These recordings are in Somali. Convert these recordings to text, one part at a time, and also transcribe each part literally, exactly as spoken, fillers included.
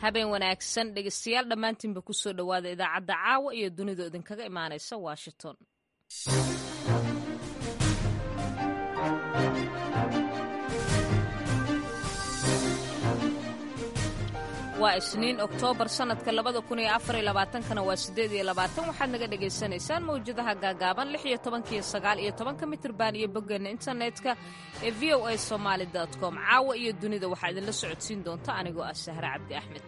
habeen wanaagsan dhegeystayaal dhammaantiinba ku soo dhowaada idaacadda caawa iyo dunida idinkaga imaanaysa washington. waa isniin oktoobar sanadka labada kun iyo afar iyo labaatankana waa siddeed iyo labaatan waxaad naga dhagaysanaysaan mawjadaha gaagaaban lix iyo tobanka iyo sagaal iyo tobanka mitirban iyo boggeena internetka ee v o a somaali dot com. caawa iyo dunida waxaa idinla socodsiin doonta anigoo ah Sahra Cabdi Axmed.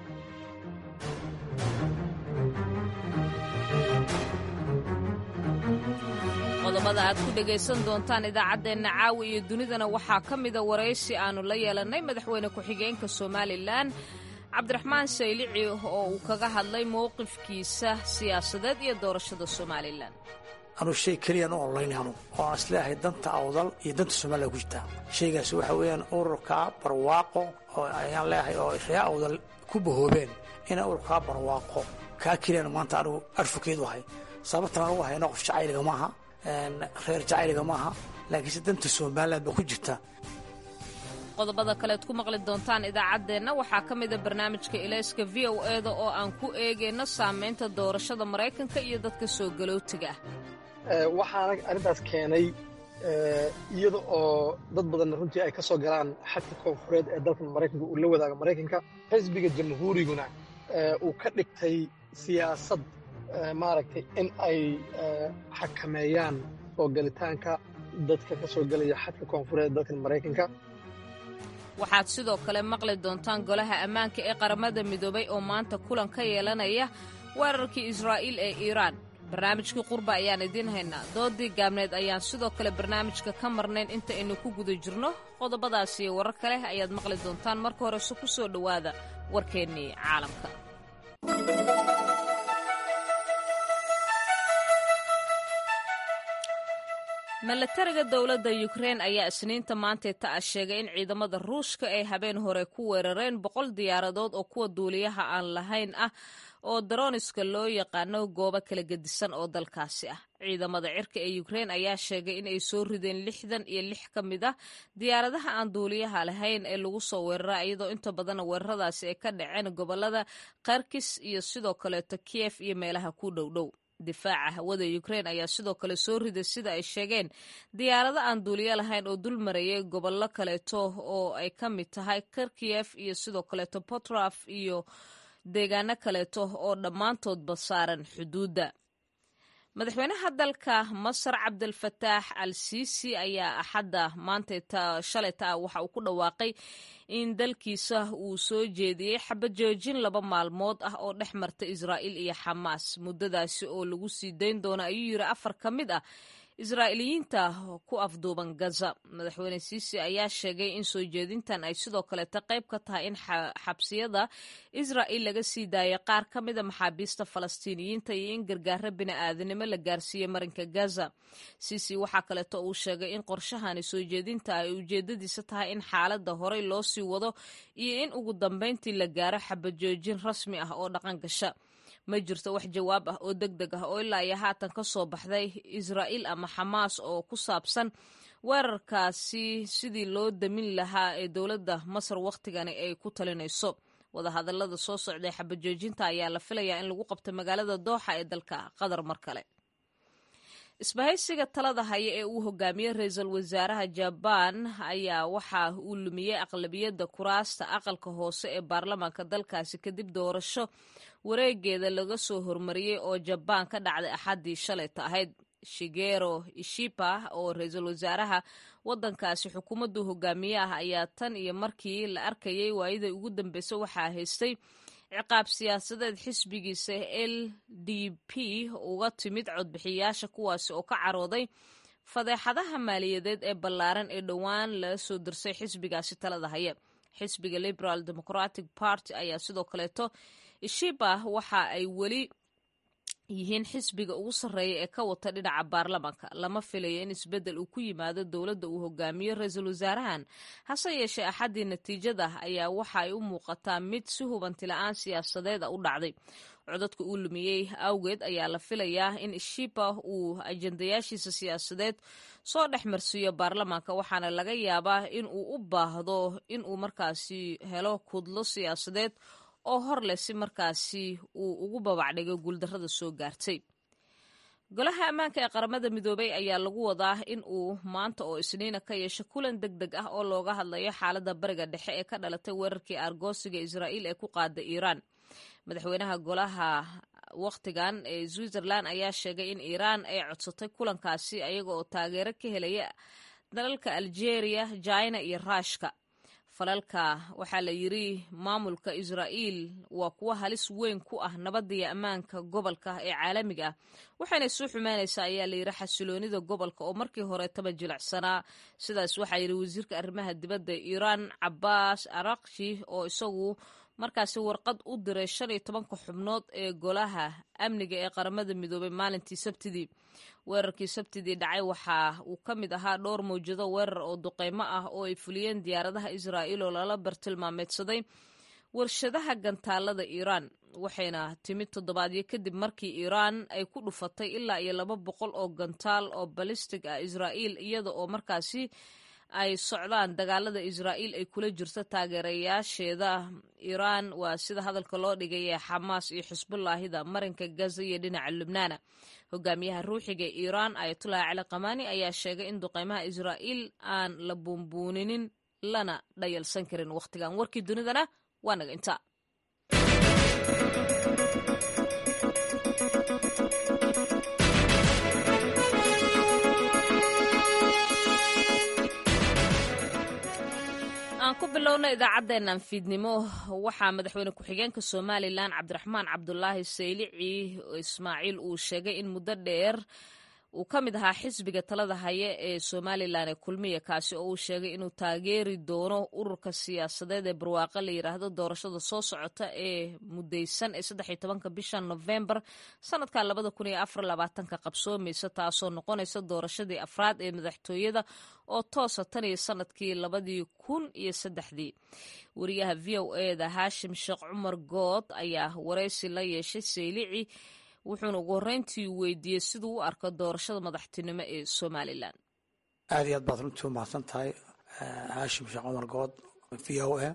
qodobada aad ku dhegaysan doontaan idaacaddeenna caawa iyo dunidana waxaa ka mida waraysi aanu la yeelannay madaxweyne ku-xigeenka Somalilan cabdiraxmaan saylici oo uu kaga hadlay mowqifkiisa siyaasadeed iyo doorashada Somalilan. anu shay keliya u onlaynaanu oo aan isleeyahay danta awdal iyo danta Soomaaliya ku jirta shaygaas waxa weeyaan ururka barwaaqo oo ayaan leeyahay oo reer awdal ku bahoobeen in ururka barwaaqo ka keliya maanta anu advocate wahay sababtan anu hayno qof jacayliga maaha reer jacayliga maaha laakiin danta Soomaaliya ba ku jirta. qodobada kaleed ku maqli doontaan idaacaddeenna waxaa ka mida barnaamijka ilayska v o e da oo aan ku eegayno saamaynta doorashada Maraykanka iyo dadka soo galootiga ah. waxaana arrintaas keenay iyada oo dad badan runtii ay ka soo galaan xadka koonfureed ee dalka Maraykanka uu la wadaaga Maraykanka xisbiga jamhuuriguna uu ka dhigtay siyaasad maaragtay in ay xakameeyaan soo galitaanka dadka ka soo galaya xadka koonfureed ee dalka Maraykanka. waxaad sidoo kale maqli doontaan golaha ammaanka ee qaramada midoobay oo maanta kulan ka yeelanaya weerarkii Israa'iil ee Iiraan. barnaamijkii qurba ayaan idiin haynaa doodii gaabneed ayaan sidoo kale barnaamijka ka marnayn inta aynu ku guda jirno. qodobadaas iyo warar kale ayaad maqli doontaan marka horese ku soo dhowaada warkeennii caalamka. milatariga dowladda Ukraine ayaa isniinta maanteeta ah sheegay in ciidamada Ruushka ay habeen hore ku weerareen boqol diyaaradood oo kuwa duuliyaha aan lahayn ah oo droniska loo yaqaano goobo kala gedisan oo dalkaasi ah. ciidamada cirka ee Ukraine ayaa sheegay in ay soo rideen lixdan iyo lix ka mid ah diyaaradaha aan duuliyaha lahayn ee lagu soo weeraray iyadoo inta badan weeraradaasi ay ka dhaceen gobolada Kharkiv iyo sidoo kaleeto Kiev iyo meelaha ku dhowdhow. difaaca hawada Ukraine ayaa sidoo kale soo riday sida ay sheegeen diyaarado aan duuliye lahayn oo dul marayay gobollo kaleeto oo ay ka mid tahay Kharkiv iyo sidoo kaleeto Potraf iyo deegaano kaleeto oo dhammaantoodba saaran xuduudda. madaxweynaha dalka Masar Cabdilfataax al-Siisi ayaa axadda maanta shalayta waxa uu ku dhawaaqay in dalkiisa uu soo jeediyey xabad joojin laba maalmood ah oo dhex marta Israa'iil iyo Xamaas. muddadaasi oo lagu sii dayn doono ayuu yiri afar ka mid ah Israa'iiliyiinta ku afduuban Gaza. madaxweyne Siisi ayaa sheegay in soo jeedintan ay sidoo kale qayb ka tahay in xabsiyada Israa'iil laga sii daayo qaar ka mid a maxaabiista Falastiiniyiinta iyo in gargaaro bini'aadanimo la gaarsiiyo marinka Gaza. Siisi waxaa kaleeto uu sheegay in qorshahani soo jeedinta ay ujeedadiisa tahay in xaaladda horey loo sii wado iyo in ugu dambayntii la gaaro xabad joojin rasmi ah oo dhaqan gasha. ma jirto wax jawaab ah oo degdeg ah oo ilaa iyo haatan ka soo baxday Israa'iil ama Xamaas oo ku saabsan weerarkaasi sidii loo damin lahaa ee dowladda Masar waqtigani ay ku talinayso. wadahadallada soo socday xabad joojinta ayaa la filayaa in lagu qabto magaalada Dooxa ee dalka Qatar mar kale. isbahaysiga talada haya ee uu hogaamiyey ra'iisul wasaaraha Jabaan ayaa waxa uu lumiyey aqlabiyadda kuraasta aqalka hoose ee baarlamaanka dalkaasi kadib doorasho wareegeeda laga soo hormariyey oo Jabaan ka dhacday axaddii shalayta ahayd. Shigeru Ishiba oo ra'iisul wasaaraha waddankaasi xukuumaddu hogaamiye ah ayaa tan iyo markii la arkayay waayadii ugu dambeysay waxaa haystay ciqaab siyaasadeed xisbigiisa L D P uga timid codbixiyaasha kuwaasi oo ka carooday fadeexadaha maaliyadeed ee ballaaran ee dhowaan laga soo dirsay xisbigaasi talada haya. xisbiga Liberal Democratic Party ayaa sidoo kaleeto Ishiba waxa ay weli yihiin xisbiga ugu sarreeya ee ka wata dhinaca baarlamaanka. lama filayo in isbeddel uu ku yimaado dowladda uu hogaamiyo ra'iisul wasaarahan hase yeeshee axaddii natiijada ayaa waxa ay u muuqataa mid si hubanti la'aan siyaasadeed u dhacday. codadka uu lumiyey awgeed ayaa la filayaa in Ishiba uu ajandayaashiisa siyaasadeed soo dhex marsiiyo baarlamaanka waxaana laga yaabaa in uu u baahdo in uu markaasi helo kudlo siyaasadeed oo hor leh si markaasi uu ugu babacdhigo guuldarrada soo gaartay. golaha ammaanka ee qaramada midoobay ayaa lagu wadaa in uu maanta oo isniina ka yeesho kulan deg deg ah oo looga hadlayo xaaladda bariga dhexe ee ka dhalatay weerarkii aargoosiga israa'iil ee ku qaada iiraan. madaxweynaha golaha wakhtigan ee switzerland ayaa sheegay in iiraan ay codsatay kulankaasi ayaga oo taageero ka helaya dalalka algeria, jina iyo ruushka. falalka waxaa la yidri maamulka israa'iil waa kuwo halis weyn ku ah nabadda iyo ammaanka gobolka ee caalamiga ah waxayna soo xumaanaysaa ayaa la yidhi xasiloonida gobolka oo markii horetaba jilicsanaa. sidaas waxaa yidhi wasiirka arrimaha dibadda iiraan cabbaas arakshi oo isagu markaasi warqad u diray shan iyo tobanka xubnood ee golaha amniga ee qaramada midoobay maalintii sabtidii. weerarkii sabtidii dhacay waxa uu ka mid ahaa dhowr mawjado weerar oo duqeymo ah oo ay fuliyeen diyaaradaha israa'iil oo lala bartilmaameedsaday warshadaha gantaalada iiraan, waxayna timid toddobaadyo kadib markii iiraan ay ku dhufatay ilaa iyo laba boqol oo gantaal oo balistig ah israa'iil, iyada oo markaasi ay socdaan dagaalada israa'iil ay kula jirto taageerayaasheeda iiraan, waa sida hadalka loo dhigay ee xamaas iyo xisbullaahida marinka gaza iyo dhinaca lubnaana. hogaamiyaha ruuxiga ee iiraan ayatullah cali qamaani ayaa sheegay in duqeymaha israa'iil aan la buunbuuninin lana dhayalsan karin wakhtigan. warkii dunidana waa naga inta. aan ku bilowna idaacaddeennan fiidnimo. waxaa madaxweyne ku-xigeenka somalilan cabdiraxmaan cabdulaahi saylici ismaaciil uu sheegay in muddo dheer uu ka mid ahaa xisbiga talada haya ee somalilan ee kulmiya, kaasi oo uu sheegay inuu taageeri doono ururka siyaasadeed ee barwaaqo la yidhaahdo doorashada soo socota ee mudaysan ee saddex iyo tobanka bisha nofembar sanadka labada kun iyo afar labaatanka qabsoomaysa, taasoo noqonaysa doorashadii afraad ee madaxtooyada oo toosa tan iyo sanadkii labadii kun iyo saddexdii. wariyaha v o eda haashim sheekh cumar good ayaa waraysi la yeeshay saylici, wuxuuna ugu horreyntii weydiiyey siduu u arko doorashada madaxtinimo ee somalilan. aad iyo aad baad runtii u mahadsan tahay haashim sheekh cumar good v o a.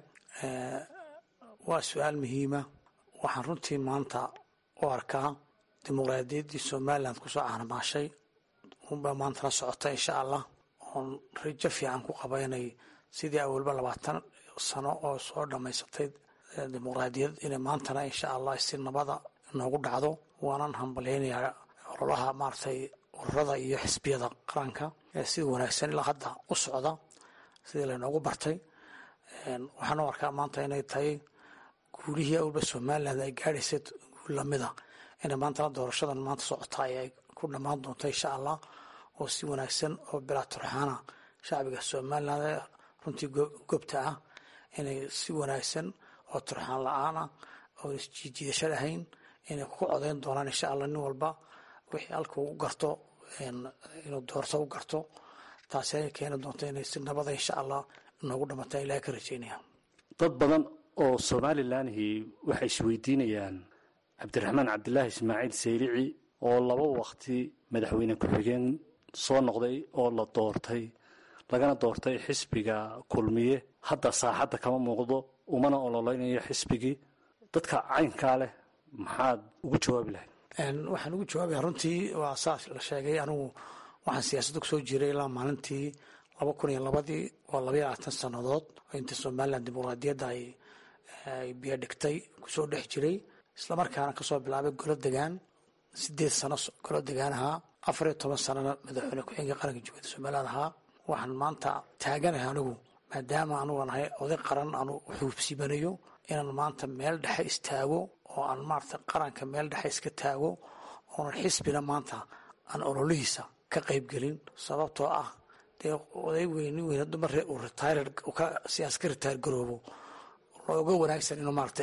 waa su-aal muhiima. waxaan runtii maanta u arkaa dimuqraadiyaddii somalilan kusoo caanamaashay unbaa maanta la socota insha allah, oon rajo fiican ku qaba inay sidii awalba labaatan sano oo soo dhammaysatay dimuqraadiyad inay maantana insha allah si nabada noogu dhacdo. waanan hambalyaynayaa ololaha maaragtay ururada iyo xisbiyada qaranka ee sida wanaagsan ilaa hadda u socda sidii laynoogu bartay. waxaan u arkaa maanta inay tahay guulihii awalba somaliland ay gaadhaysay guul lamida inay maantana doorashadan maanta socota ay ku dhammaan doonto insha allah, oo si wanaagsan oo bilaa turxaana shacbiga somaliland ee runtii gobta ah inay si wanaagsan oo turxaan la-aana oo isjiijiidasho lahayn inay ku codeyn doonaan insha allah. nin walba wixii halka u garto inuu doorto u garto, taasi ay keeni doonto inay si nabada insha allah noogu dhamataan ilahay ka rajeynaya. dad badan oo somalilanhi waxay isweydiinayaan cabdiraxmaan cabdilaahi ismaaciil saylici oo laba waqti madaxweyne ku-xigeen soo noqday oo la doortay lagana doortay xisbiga kulmiye, hadda saaxadda kama muuqdo, umana ololeynayo xisbigii. dadka caynkaa leh maxaad ugu jawaabi lahayd? waxaan ugu jawaabaya runtii waa saas la sheegay. anigu waxaan siyaasadda kusoo jiray ilaa maalintii laba kun iyo labadii waa labaiyo labaatan sannadood oo inta somalilan dimuqraadiyadda ay biyo dhigtay kusoo dhex jiray, islamarkaana kasoo bilaabay golo degaan sideed sano golo degaan ahaa, afar iyo toban sanana madaxweyne ku-xigeenka qaranka jumhuuriyadda somaliland ahaa. waxaan maanta taaganahay anigu maadaama anugu nahay oday qaran anu xuubsibanayo inaan maanta meel dhexe istaago oo aan maarata qaranka meel dhexe iska taago, oonan xisbina maanta aan ololihiisa ka qaybgelin. sababtoo ah dee oday weyni weyn dumar uu retire ka siyaas ka retire garoobo looga wanaagsan inuu maarata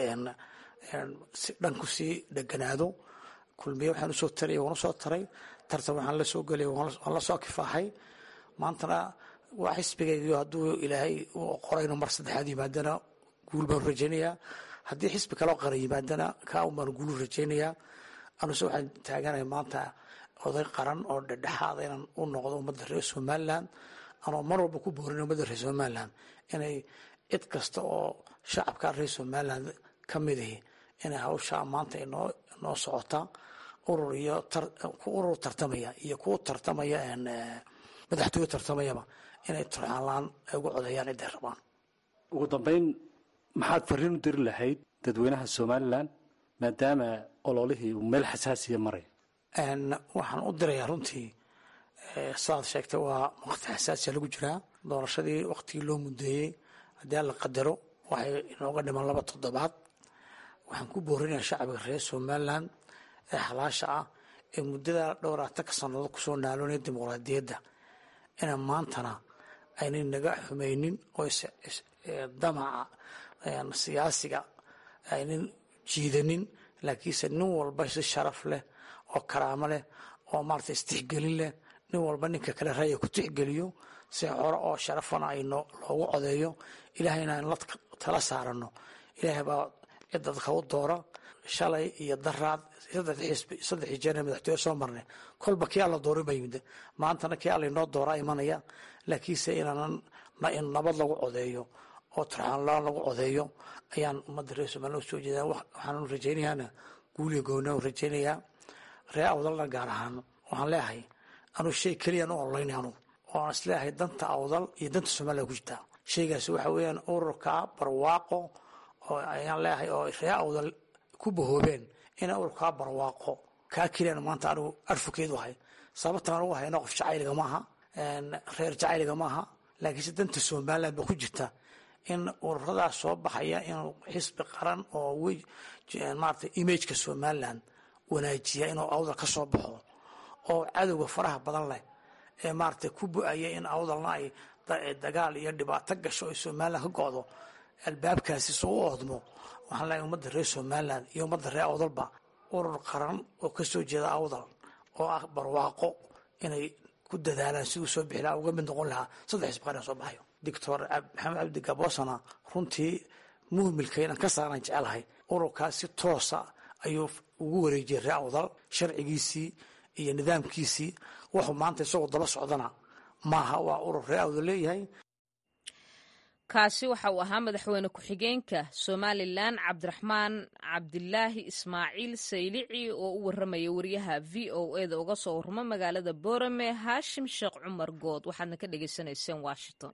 si dhan ku sii dheganaado. kulmiye waxaan usoo taray waan usoo taray tartan waxaan la soo gelay waan la soo kifaaxay. maantana waa xisbigaygiyo hadduu ilaahay u qorayno mar saddexaad yimaadana guul baan rajaynayaa, haddii xisbi kaloo qaran yimaadana kaa un baan guulu rajaynayaa. anuse waxaan taaganahay maanta oday qaran oo dhedhexaada inaan u noqdo ummadda reer somaliland, anoo mar walba ku boorin ummadda reer somaliland inay cid kasta oo shacabka reer somaliland ka midihi inay hawshaa maanta inoo inoo socota urur iyo urur tartamaya iyo kuwa tartamaya madaxtooye tartamayaba inay turxaanlaan ay ugu codeeyaan ciday rabaan. ugu dambeyn maxaad fariin u diri lahayd dadweynaha somalilan maadaama ololihii uu meel xasaasiya maray? waxaan u dirayaa runtii sidaad sheegtay waa waqti xasaasiya lagu jiraa. doorashadii waqtigii loo mudeeyey haddii alla qadaro waxay inooga dhiman laba toddobaad. waxaan ku boorinayaa shacbiga reer somalilan ee xalaasha ah ee muddada dhowraatanka sannadood kusoo naaloonaya dimuqraadiyadda inaan maantana aynay naga xumaynin oo damaca siyaasiga aynan jiidanin, laakiinse nin walba si sharaf leh oo karaamo leh oo maarata istixgelin leh nin walba ninka kale raya ku tixgeliyo si hore oo sharafana ayno loogu codeeyo. ilaahayna in la tala saarano. ilaahay baa cid dadka u doora. shalay iyo daraad saddex jeer madaxtooye soo marnay kolba kii alla dooray baa yimid. maantana kii alla inoo dooraa imanaya, laakiinse inaanan in nabad lagu codeeyo oo turxaanlaan lagu codeeyo ayaan ummadda reer somaliland usoo jeedaa. waxaan rajaynayaana guuliga gooni u rajaynayaa reer awdalna gaar ahaan waxaan leeyahay anuu shay keliyaan u ololeynay anu ooaan isleeyahay danta awdal iyo danta somaliland ku jirtaa. shaygaasi waxa weeyaan ururka barwaaqo oo ayaan leeyahay oo reer awdal ku bahoobeen ina ururkaa barwaaqo kaa keliyaan maanta anigu advocate u ahay. sababtan anugu hayno qof jacayliga maaha, reer jacayliga maaha, laakiinse danta somaliland ba ku jirta in ururadaas soo baxaya inuu xisbi qaran oo maarata imageka somaliland wanaajiya inuu awdal ka soo baxo oo cadowga faraha badan leh ee maarata ku bu-aya in awdalna ay dagaal iyo dhibaato gasho ay somaliland ka go'do albaabkaasi soo u oodmo. waxaan leeyahay ummadda reer somaliland iyo ummadda reer awdalba urur qaran oo ka soo jeeda awdal oo ah barwaaqo inay ku dadaalaan siduu soo bixi lahaa uga mid noqon lahaa saddex xisbi qaran soo baxayo. doctor maxamed cabdi gaboosana runtii muhmilka inaan ka saaraan jecelahay. ururkaas si toosa ayuu ugu wareejiyey reer awdal sharcigiisii iyo nidaamkiisii. wuxuu maanta isagoo daba socdana maaha, waa urur reer awdal leeyahay. kaasi waxa uu ahaa madaxweyne ku-xigeenka somalilan cabdiraxmaan cabdilaahi ismaaciil saylici oo u warramaya wariyaha v o eda uga soo warramo magaalada boorame haashim sheekh cumar good. waxaadna ka dhegaysanayseen washington.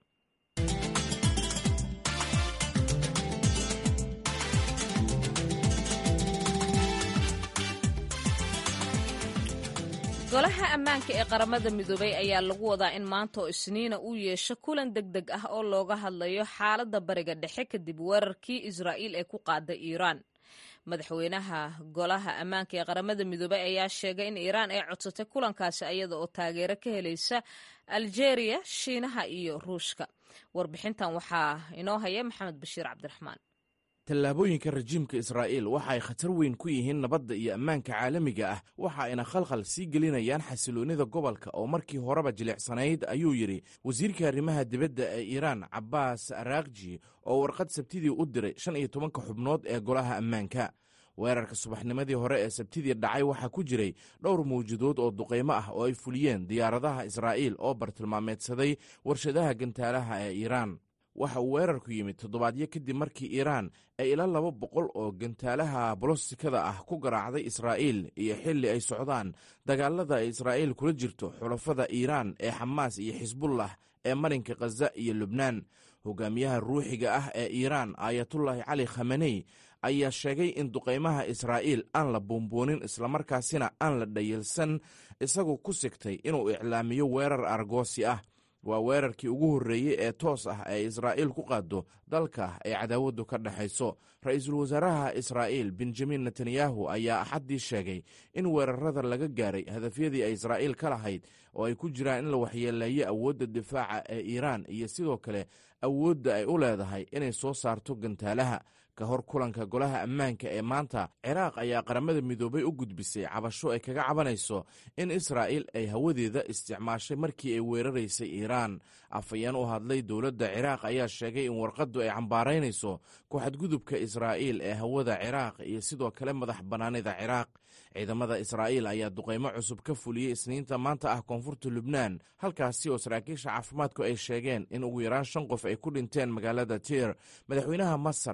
golaha ammaanka ee qaramada midoobay ayaa lagu wadaa in maanta oo isniina uu yeesho kulan deg deg ah oo looga hadlayo xaaladda bariga dhexe kadib weerarkii israa'iil ee ku qaaday iiraan. madaxweynaha golaha ammaanka ee qaramada midoobay ayaa sheegay in iiraan ay codsatay kulankaasi ayada oo taageero ka helaysa aljeeriya, shiinaha iyo ruushka. warbixintan waxaa inoo haya maxamed bashiir cabdiraxmaan. tallaabooyinka rajiimka israa'iil waxa ay khatar weyn ku yihiin nabadda iyo ammaanka caalamiga ah, waxa ayna khalkhal sii gelinayaan xasiloonnida gobolka oo markii horeba jilicsanayd, ayuu yidhi wasiirka arrimaha dibadda ee iiraan cabbaas araakji oo warqad sabtidii u diray shan iyo tobanka xubnood ee golaha ammaanka. weerarka subaxnimadii hore ee sabtidii dhacay waxaa ku jiray dhowr mawjadood oo duqaymo ah oo ay fuliyeen diyaaradaha israa'iil oo bartilmaameedsaday warshadaha gantaalaha ee iiraan. waxa uu weerarku yimid toddobaadyo kadib markii iiraan ay ila laba boqol oo gantaalaha bolostikada ah ku garaacday israa'iil iyo xilli ay socdaan dagaalada ay israa'iil kula jirto xulafada iiraan ee xamaas iyo xisbullah ee marinka khaza iyo lubnaan. hogaamiyaha ruuxiga ah ee iiraan aayatullaahi cali khameney ayaa sheegay in duqaymaha israa'iil aan la buunbuunin islamarkaasina aan la dhayalsan, isagoo ku sigtay inuu iclaamiyo weerar argoosi ah. waa weerarkii ugu horreeyey ee toos ah ee israa'iil ku qaado dalka ay cadaawaddu ka dhexayso. ra'iisul wasaaraha israa'iil benjamin netanyahu ayaa axaddii sheegay in weerarada laga gaaray hadafyadii ay israa'iil ka lahayd oo ay ku jiraan in la waxyeeleeyo awoodda difaaca ee iiraan iyo sidoo kale awoodda ay u leedahay inay soo saarto gantaalaha. ka hor kulanka golaha ammaanka ee maanta, ciraaq ayaa qaramada midoobay u gudbisay cabasho ay kaga cabanayso in israa'iil ay hawadeeda isticmaashay markii ay weeraraysay iiraan. afhayeen u hadlay dowladda ciraaq ayaa sheegay in warqaddu ay cambaaraynayso ku xadgudubka israa'iil ee hawada ciraaq iyo sidoo kale madax bannaanida ciraaq. ciidamada israa'iil ayaa duqaymo cusub ka fuliyey isniinta maanta ah koonfurta lubnaan, halkaasi oo saraakiisha caafimaadku ay sheegeen in ugu yaraan shan qof ay ku dhinteen magaalada tiir. madaxweynaha masar cabdilfataax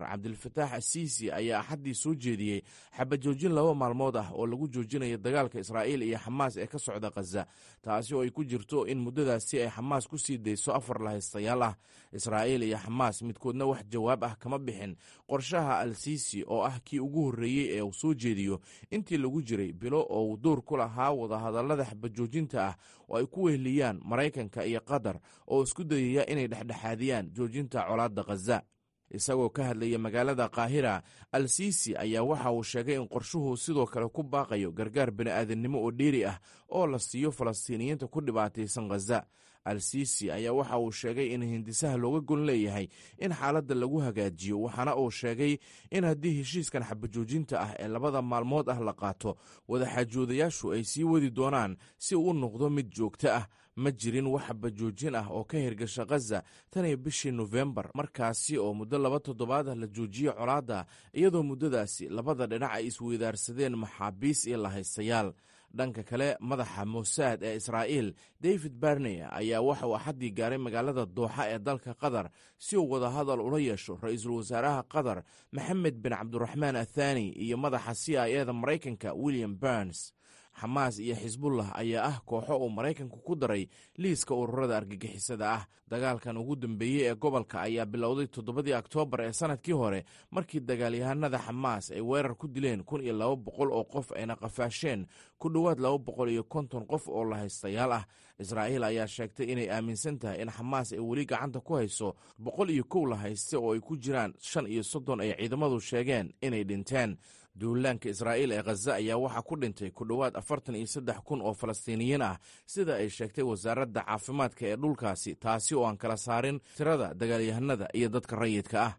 cabdilfataax asiisi ayaa axaddii soo jeediyey xabajoojin laba maalmood ah oo lagu joojinayo dagaalka israa'iil iyo xamaas ee ka socda khaza, taasi oo ay ku jirto in muddadaasi ay xamaas ku sii dayso afar lahaystayaal ah. israa'iil iyo xamaas midkoodna wax jawaab ah kama bixin qorshaha al-siisi oo ah kii ugu horreeyey ee uu soo jeediyo intii lagu jiray bilo oo uu door ku lahaa wadahadallada xabajoojinta ah oo ay ku weheliyaan maraykanka iyo qatar oo isku dayaya inay dhexdhexaadiyaan joojinta colaadda khaza. isagoo ka hadlaya magaalada qaahira, al-siisi ayaa waxa uu sheegay in qorshuhu sidoo kale ku baaqayo gargaar bini'aadannimo oo dheeri ah oo la siiyo falastiiniyiinta ku dhibaataysan khaza. al-siisi ayaa waxa uu sheegay in hindisaha looga gon leeyahay in xaaladda lagu hagaajiyo, waxaana uu sheegay in haddii heshiiskan xabajoojinta ah ee labada maalmood ah la qaato, wadaxaajoodayaashu ay sii wadi doonaan si uu u noqdo mid joogto ah. ma jirin wax xabajoojin ah oo ka hirgasha khaza tan iyo bishii nofembar, markaasi oo muddo laba toddobaad ah la joojiyey colaadda, iyadoo muddadaasi labada dhinac ay isweydaarsadeen maxaabiis iyo lahaystayaal. dhanka kale, madaxa mosaad ee israa'iil david barney ayaa waxa uu axaddii gaaray magaalada dooxa ee dalka qatar si uu wadahadal ula yeesho ra-iisul wasaaraha qatar maxamed bin cabdiraxmaan athani iyo madaxa c i eda maraykanka william burns. xamaas iyo xisbullah ayaa ah kooxo uu maraykanku ku daray liiska ururada argagixisada ah. dagaalkan ugu dambeeyey ee gobolka ayaa bilowday toddobadii oktoobar ee sanadkii hore markii dagaalyahanada xamaas ay weerar ku dileen kun iyo laba boqol oo qof ayna qafaasheen ku dhowaad laba boqol iyo konton qof oo lahaystayaal ah. israa'iil ayaa sheegtay inay aaminsan tahay in xamaas ay weli gacanta ku hayso boqol iyo kow lahayste oo ay ku jiraan shan iyo soddon ay ciidamadu sheegeen inay dhinteen. duulaanka israa'iil ee khaza ayaa waxaa ku dhintay ku dhowaad afartan iyo saddex kun oo falastiiniyiin ah sida ay sheegtay wasaaradda caafimaadka ee dhulkaasi, taasi oo aan kala saarin tirada dagaalyahanada iyo dadka rayidka ah.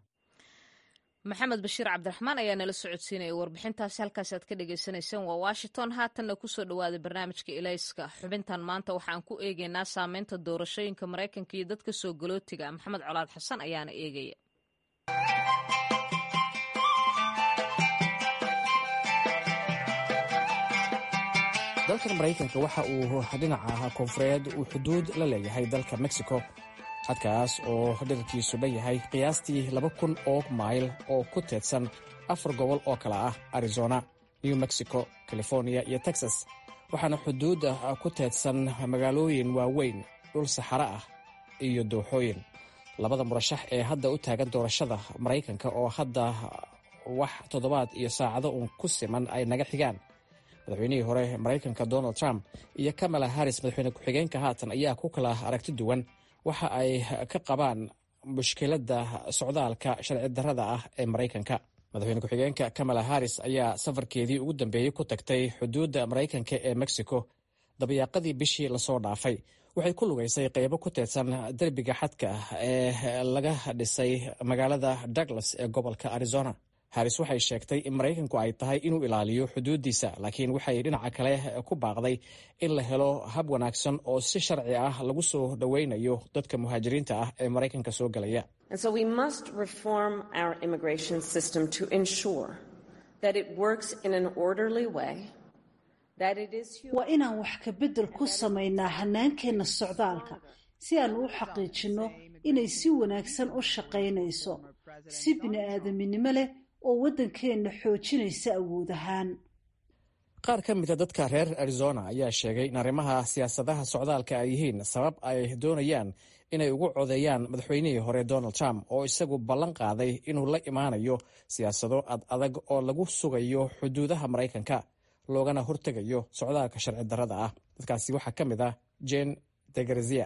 maxamed bashiir cabdiraxmaan ayaa nala socodsiinaya warbixintaasi. halkaas aad ka dhagaysanayseen waa washington. haatanna kusoo dhawaaday barnaamijka ilayska. xubintan maanta waxaan ku eegaynaa saameynta doorashooyinka maraykanka iyo dadka soo galootiga. maxamed colaad xasan ayaana eegaya. dalkan maraykanka waxa uu dhinaca koonfureed uu xuduud la leeyahay dalka mexico, halkaas oo dherarkiisu dhan yahay qiyaastii laba kun oo mayl oo ku teedsan afar gobol oo kale ah arizona, new mexico, california iyo texas, waxaana xuduudda ku teedsan magaalooyin waaweyn, dhul saxaro ah iyo dooxooyin. labada murashax ee hadda u taagan doorashada maraykanka oo hadda wax toddobaad iyo saacado uun ku siman ay naga xigaan, madaxweynihii hore maraykanka donald trump iyo kamala harris madaxweyne ku-xigeenka haatan ayaa ku kala aragti duwan waxa ay ka qabaan mushkiladda socdaalka sharci darrada ah ee maraykanka. madaxweyne ku-xigeenka kamala harris ayaa safarkeedii ugu dambeeyey ku tagtay xuduudda maraykanka ee mexico dabayaaqadii bishii lasoo dhaafay. waxay ku lugaysay qaybo ku teedsan derbiga xadka ee laga dhisay magaalada douglas ee gobolka arizona. harris waxay sheegtay in maraykanku ay tahay inuu ilaaliyo xuduuddiisa, laakiin waxay dhinaca kale ku baaqday in la helo hab wanaagsan oo si sharci ah lagu soo dhoweynayo dadka muhaajiriinta ah ee maraykanka soo gelaya. waa inaan wax ka beddel ku samaynaa hannaankeenna socdaalka si aan u xaqiijinno inay si wanaagsan u shaqaynayso, si bini'aadaminimo leh oo waddankeenna xoojinaysa awood ahaan. qaar ka mida dadka reer arizona ayaa sheegay in arrimaha siyaasadaha socdaalka ay yihiin sabab ay doonayaan inay ugu codeeyaan madaxweynihii hore donald trump oo isagu ballan qaaday inuu la imaanayo siyaasado ad adag oo lagu sugayo xuduudaha maraykanka loogana hortegayo socdaalka sharci darrada ah. dadkaasi waxaa ka mid ah jane degarzia.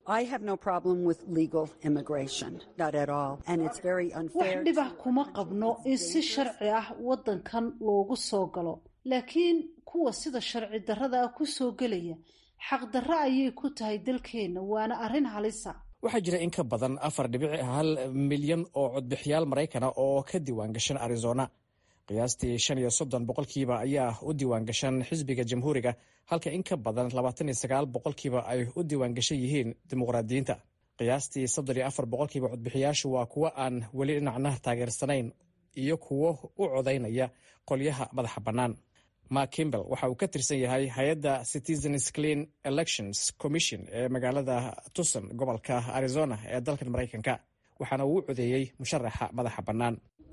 wax dhibah kuma qabno in si sharci ah waddankan loogu soo galo, laakiin kuwa sida sharci darrada ah ku soo gelaya xaqdarro ayay ku tahay dalkeenna, waana arrin halisa. waxaa jira in ka badan afar dhibic hal milyan oo codbixiyaal maraykana oo ka diiwaan gashan arizona. qiyaastii shan iyo soddon boqolkiiba ayaa u diiwaan gashan xisbiga jamhuuriga, halka in ka badan labaatan iyo sagaal boqolkiiba ay u diiwaan gashan yihiin dimuqraadiyiinta. qiyaastii soddon iyo afar boqolkiiba codbixiyaashu waa kuwo aan weli dhinacna taageersanayn iyo kuwo u codaynaya qolyaha madaxa bannaan. mark kimbell waxa uu ka tirsan yahay hay-adda citizens clean elections commission ee magaalada tucson gobolka arizona ee dalkan maraykanka. waxaana uu codeeyey musharaxa madaxa bannaan.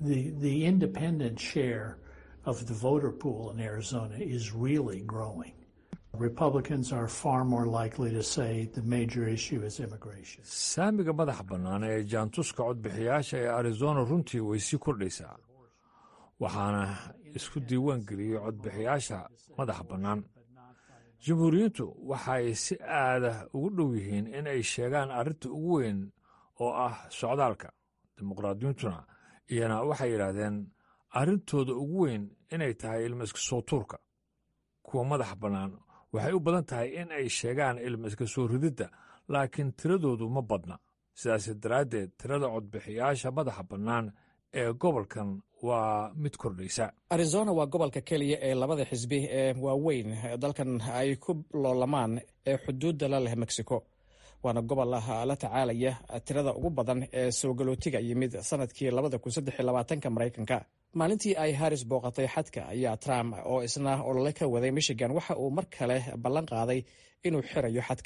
Of the voter pool in Arizona is really growing. Republicans are far more likely to say the major issue is immigration. saamiga madaxa bannaan ee jaantuska codbixiyaasha ee Arizona runtii way sii kordhaysaa, waxaana isku diiwaan geliyey codbixiyaasha madaxa bannaan. jamhuuriyiintu waxay si aada ugu dhow yihiin in ay sheegaan arrinta ugu weyn oo ah socdaalka. dimuqraadiyiintuna iyana waxay yidhaahdeen arrintooda ugu weyn inay tahay ilma iska soo tuurka. kuwa madaxa bannaan waxay u badan tahay in ay sheegaan ilma iska soo rididda, laakiin tiradoodu ma badna. sidaas daraaddeed tirada codbixiyaasha madaxa bannaan ee gobolkan waa mid kordhaysa. arizona waa gobolka keliya ee labada xisbi ee waaweyn dalkan ay ku loolamaan ee xuduudda la leh mexico, waana gobol la tacaalaya tirada ugu badan ee soo galootiga yimid sanadkii labada kun saddex iyo labaatanka maraykanka. maalintii ay harris booqatay xadka ayaa Trump oo isna olole ka waday Michigan waxa uu mar kale ballan qaaday inuu xirayo xadka.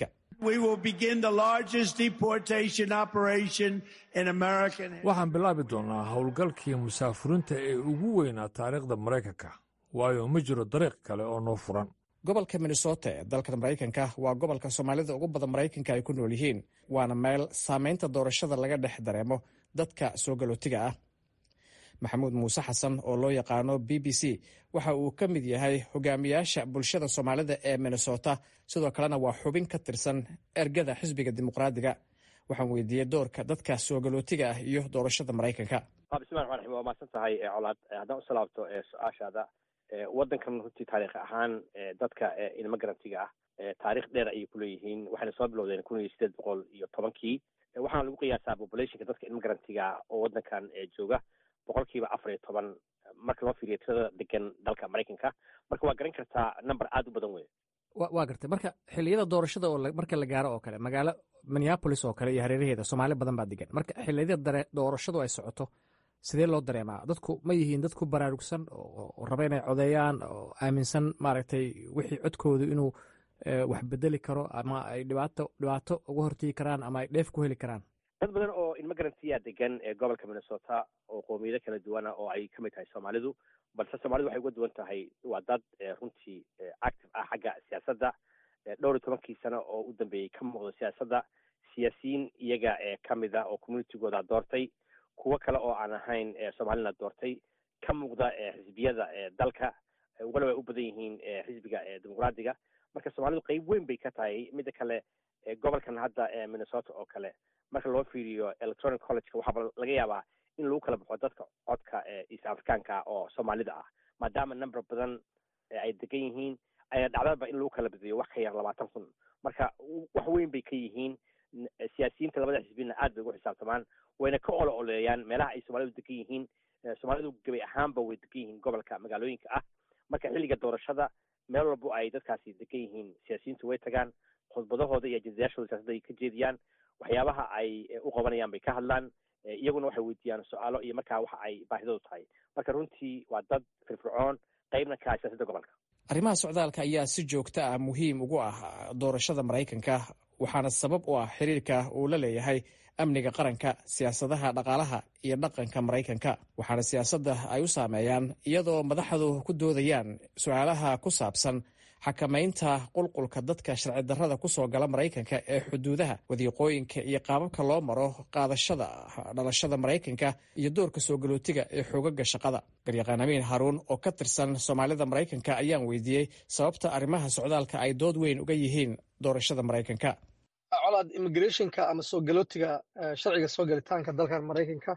waxaan bilaabi doonaa howlgalkii musaafuriinta ee ugu weynaa taariikhda Maraykanka, waayo ma jiro dariiq kale oo noo furan. gobolka Minnesota ee dalka Maraykanka waa gobolka Soomaalida ugu badan Maraykanka ay ku nool yihiin, waana meel saameynta doorashada laga dhex dareemo dadka soo galootiga ah. maxamuud muuse xasan oo loo yaqaano b b c waxa uu ka mid yahay hogaamiyaasha bulshada Soomaalida ee Minnesota, sidoo kalena waa xubin ka tirsan ergada xisbiga dimuqraadiga. waxaan weydiiyey doorka dadka soo galootiga ah iyo doorashada Maraykanka. bismillahi rahmaani rahiim. waa mahadsan tahay colaad. haddaan u salaabto su-aashaada, waddankan runtii taariikh ahaan dadka immigrantga ah taariikh dheer ayay ku leeyihiin. waxayna soo bilowdeen kun iyo sideed boqol iyo tobankii. waxaana lagu qiyaasaa populationka dadka immigrantga oo waddankan jooga boqolkiiba afar iyo toban marka loo fiiriyo tirada degan dalka Maraykanka. marka waa garan kartaa number aad u badan wey. waa gartay. marka xilliyada doorashada oo marka la gaaro oo kale magaalo Minneapolis oo kale iyo hareeraheeda Soomaali badan baa degan. marka xilliyada doorashadu ay socoto sidee loo dareemaa? dadku ma yihiin dad ku baraarugsan oo raba inay codeeyaan oo aaminsan maaragtay wixii codkoodu inuu wax bedeli karo ama ay dhibaato dhibaato uga hortegi karaan ama ay dheef ku heli karaan? dad badan oo immigrantya degan ee gobolka Minnesota oo qoomiyado kala duwana oo ay ka mid tahay Soomaalidu, balse Soomaalidu waxay uga duwan tahay waa dad runtii active ah xagga siyaasadda. dhowr iyo tobankii sano oo u dambeeyey ka muuqda siyaasadda, siyaasiyiin iyaga ka mid ah oo communitygooda doortay, kuwo kale oo aan ahayn Soomaalina doortay, ka muuqda xisbiyada dalka, waliba ay u badan yihiin xisbiga dimuqraadiga. marka Soomaalidu qayb weyn bay ka tahay. midda kale gobolkan hadda Minnesota oo kale marka loo fiiriyo electronic college-ka waxaa laga yaabaa in lagu kala baxo dadka codka East Africaanka oo Soomaalida ah, maadaama number badan ay degan yihiin. ayna dhacdaba in lagu kala badiyo wax ka yar labaatan kun. marka wax weyn bay ka yihiin. siyaasiyiinta labada xisbina aad bay ugu xisaabtamaan, wayna ka olo oleeyaan meelaha ay Soomaalidu degan yihiin. Soomaalidu gabay ahaanba way degan yihiin gobolka magaalooyinka ah. marka xilliga doorashada meel walbo ay dadkaasi degan yihiin siyaasiyiintu way tagaan, khudbadahooda iyo ajendayaashooda siyaasadda ay ka jeediyaan, waxyaabaha ay u qabanayaan bay ka hadlaan, iyaguna waxay weydiiyaan su-aalo iyo markaa waxa ay baahidoodu tahay. marka runtii waa dad firfircoon, qaybna ka ah siyaasadda gobolka. arrimaha socdaalka ayaa si joogto ah muhiim ugu ah doorashada Maraykanka, waxaana sabab u ah xiriirka uu la leeyahay amniga qaranka, siyaasadaha dhaqaalaha iyo dhaqanka Maraykanka. waxaana siyaasadda ay u saameeyaan iyadoo madaxdu ku doodayaan su-aalaha ku saabsan xakamaynta qulqulka dadka sharci darrada ku soo gala Maraykanka ee xuduudaha, wadiiqooyinka iyo qaababka loo maro qaadashada dhalashada Maraykanka iyo doorka soo galootiga ee xoogaga shaqada. garyaqaan Amiin Haruun oo ka tirsan Soomaalida Maraykanka ayaan weydiiyey sababta arrimaha socdaalka ay dood weyn uga yihiin doorashada Maraykanka. colaad immigrationka ama soo galootiga sharciga soo galitaanka dalkan Maraykanka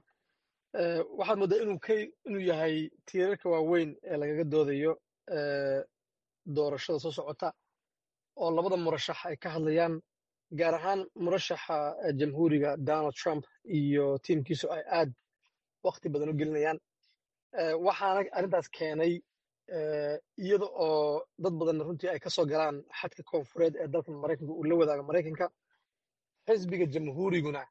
waxaad moodaa inuu ka inuu yahay tiirarka waaweyn ee lagaga doodayo doorashada soo socota oo labada murashax ay ka hadlayaan, gaar ahaan murashaxa jamhuuriga Donald Trump iyo tiimkiisu ay aad waqti badan u gelinayaan. waxaana arrintaas keenay iyada oo dad badan runtii ay ka soo galaan xadka koonfureed ee dalkan Maraykanka uu la wadaaga Maraykanka. xisbiga jamhuuriguna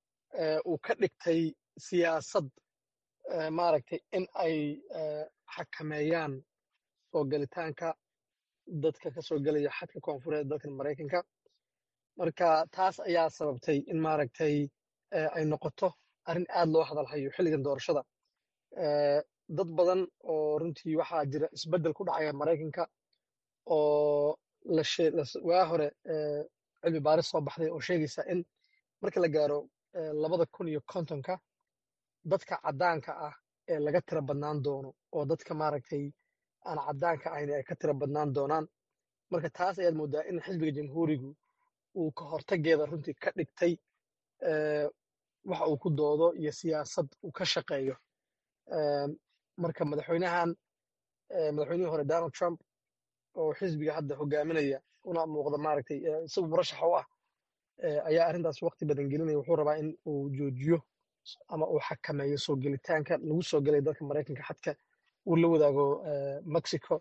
uu ka dhigtay siyaasad maaragtay in ay xakameeyaan soo galitaanka dadka ka soo gelaya xadka koonfureed dalkan Maraykanka. marka taas ayaa sababtay in maaragtay ay noqoto arrin aad loo hadalhayo xilligan doorashada. dad badan oo runtii waxaa jira isbeddel ku dhacaya maraykanka oo waa hore cilmi baaris soo baxday oo sheegaysa in marka la gaaro labada kun iyo kontonka dadka caddaanka ah ee laga tira badnaan doono oo dadka maaragtay aan caddaanka ahayn ay ka tira badnaan doonaan. marka taas ayaad moodaa in xisbiga jamhuurigu uu ka hortageeda runtii ka dhigtay waxa uu ku doodo iyo siyaasad uu ka shaqeeyo. marka madaxweynahan madaxweynihii hore Donald Trump oo xisbiga hadda hogaaminaya una muuqda maaragtay isagu murashax u ah ayaa arrintaas waqti badan gelinaya. wuxuu rabaa in uu joojiyo ama uu xakameeyo soo gelitaanka lagu soo gelay dalka maraykanka xadka uu la wadaago Mexico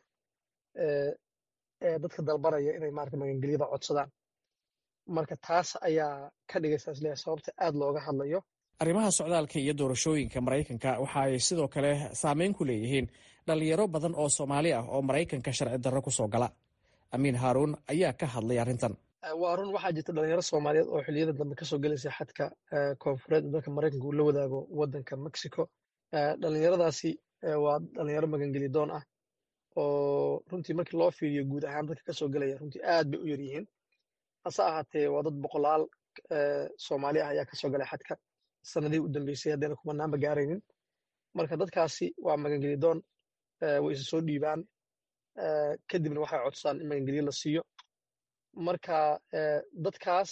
ee dadka dalbanaya inay maaragtay magangelyada codsadaan. marka taas ayaa ka dhigaysa isleeyahay sababta aad looga hadlayo. arrimaha socdaalka iyo doorashooyinka maraykanka waxa ay sidoo kale saameyn ku leeyihiin dhalinyaro badan oo Soomaali ah oo maraykanka sharci darro ku soo gala. Amiin Haaruun ayaa ka hadlay arrintan. waa run waxaa jirta dhalinyaro Soomaaliyeed oo xilliyada dambe ka soo gelaysa xadka koonfureed dalka maraykanka uu la wadaago waddanka Mexico. dhalinyaradaasi waa dhalinyaro magangeli doon ah oo runtii markii loo fiiriyo guud ahaan dadka ka soo gelaya runtii aad bay u yar yihiin. hase ahaatee waa dad boqolaal Soomaali ah ayaa ka soo galay xadka sanadihii u dambeysay haddayna kumanaanba gaaraynin. marka dadkaasi waa magangeli doon, way isa soo dhiibaan, kadibna waxay codsadaan in magangelyo la siiyo. marka dadkaas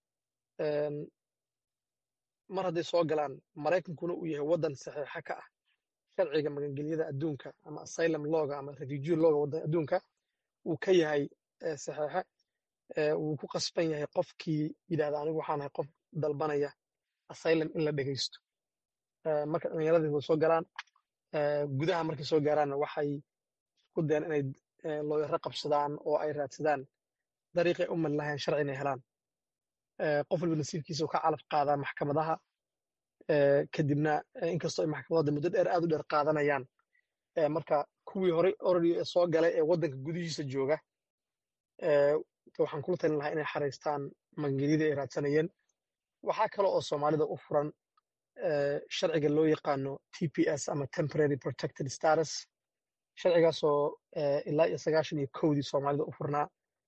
mar hadday soo galaan maraykankuna uu yahay waddan saxiixa ka ah sharciga magangelyada adduunka ama asylum looga ama refugee looga waddan adduunka uu ka yahay saxiixa, wuu ku qasban yahay qofkii yidhahda anigu waxaan ahay qof dalbanaya asylum in la dhegaysto. marka dhallinyaradii way soo galaan, gudaha markay soo gaaraanna waxay ku dayaan inay looyaro qabsadaan oo ay raadsadaan dariiqay u mari lahayn sharci inay helaan. qof walba nasiibkiisa ka calaf qaadaa maxkamadaha, kadibna inkastoo ay maxkamadda muddo dheer aad u dheer qaadanayaan, marka kuwii horey already soo galay ee waddanka gudihiisa jooga waxaan kula talin lahaa inay xaraystaan magangelyadii ay raadsanayeen. waxaa kale oo Soomaalida u furan sharciga loo yaqaano T P S ama Temporary Protected Status. sharcigaasoo ilaa iyo sagaashan iyo kowdii Soomaalida u furnaa,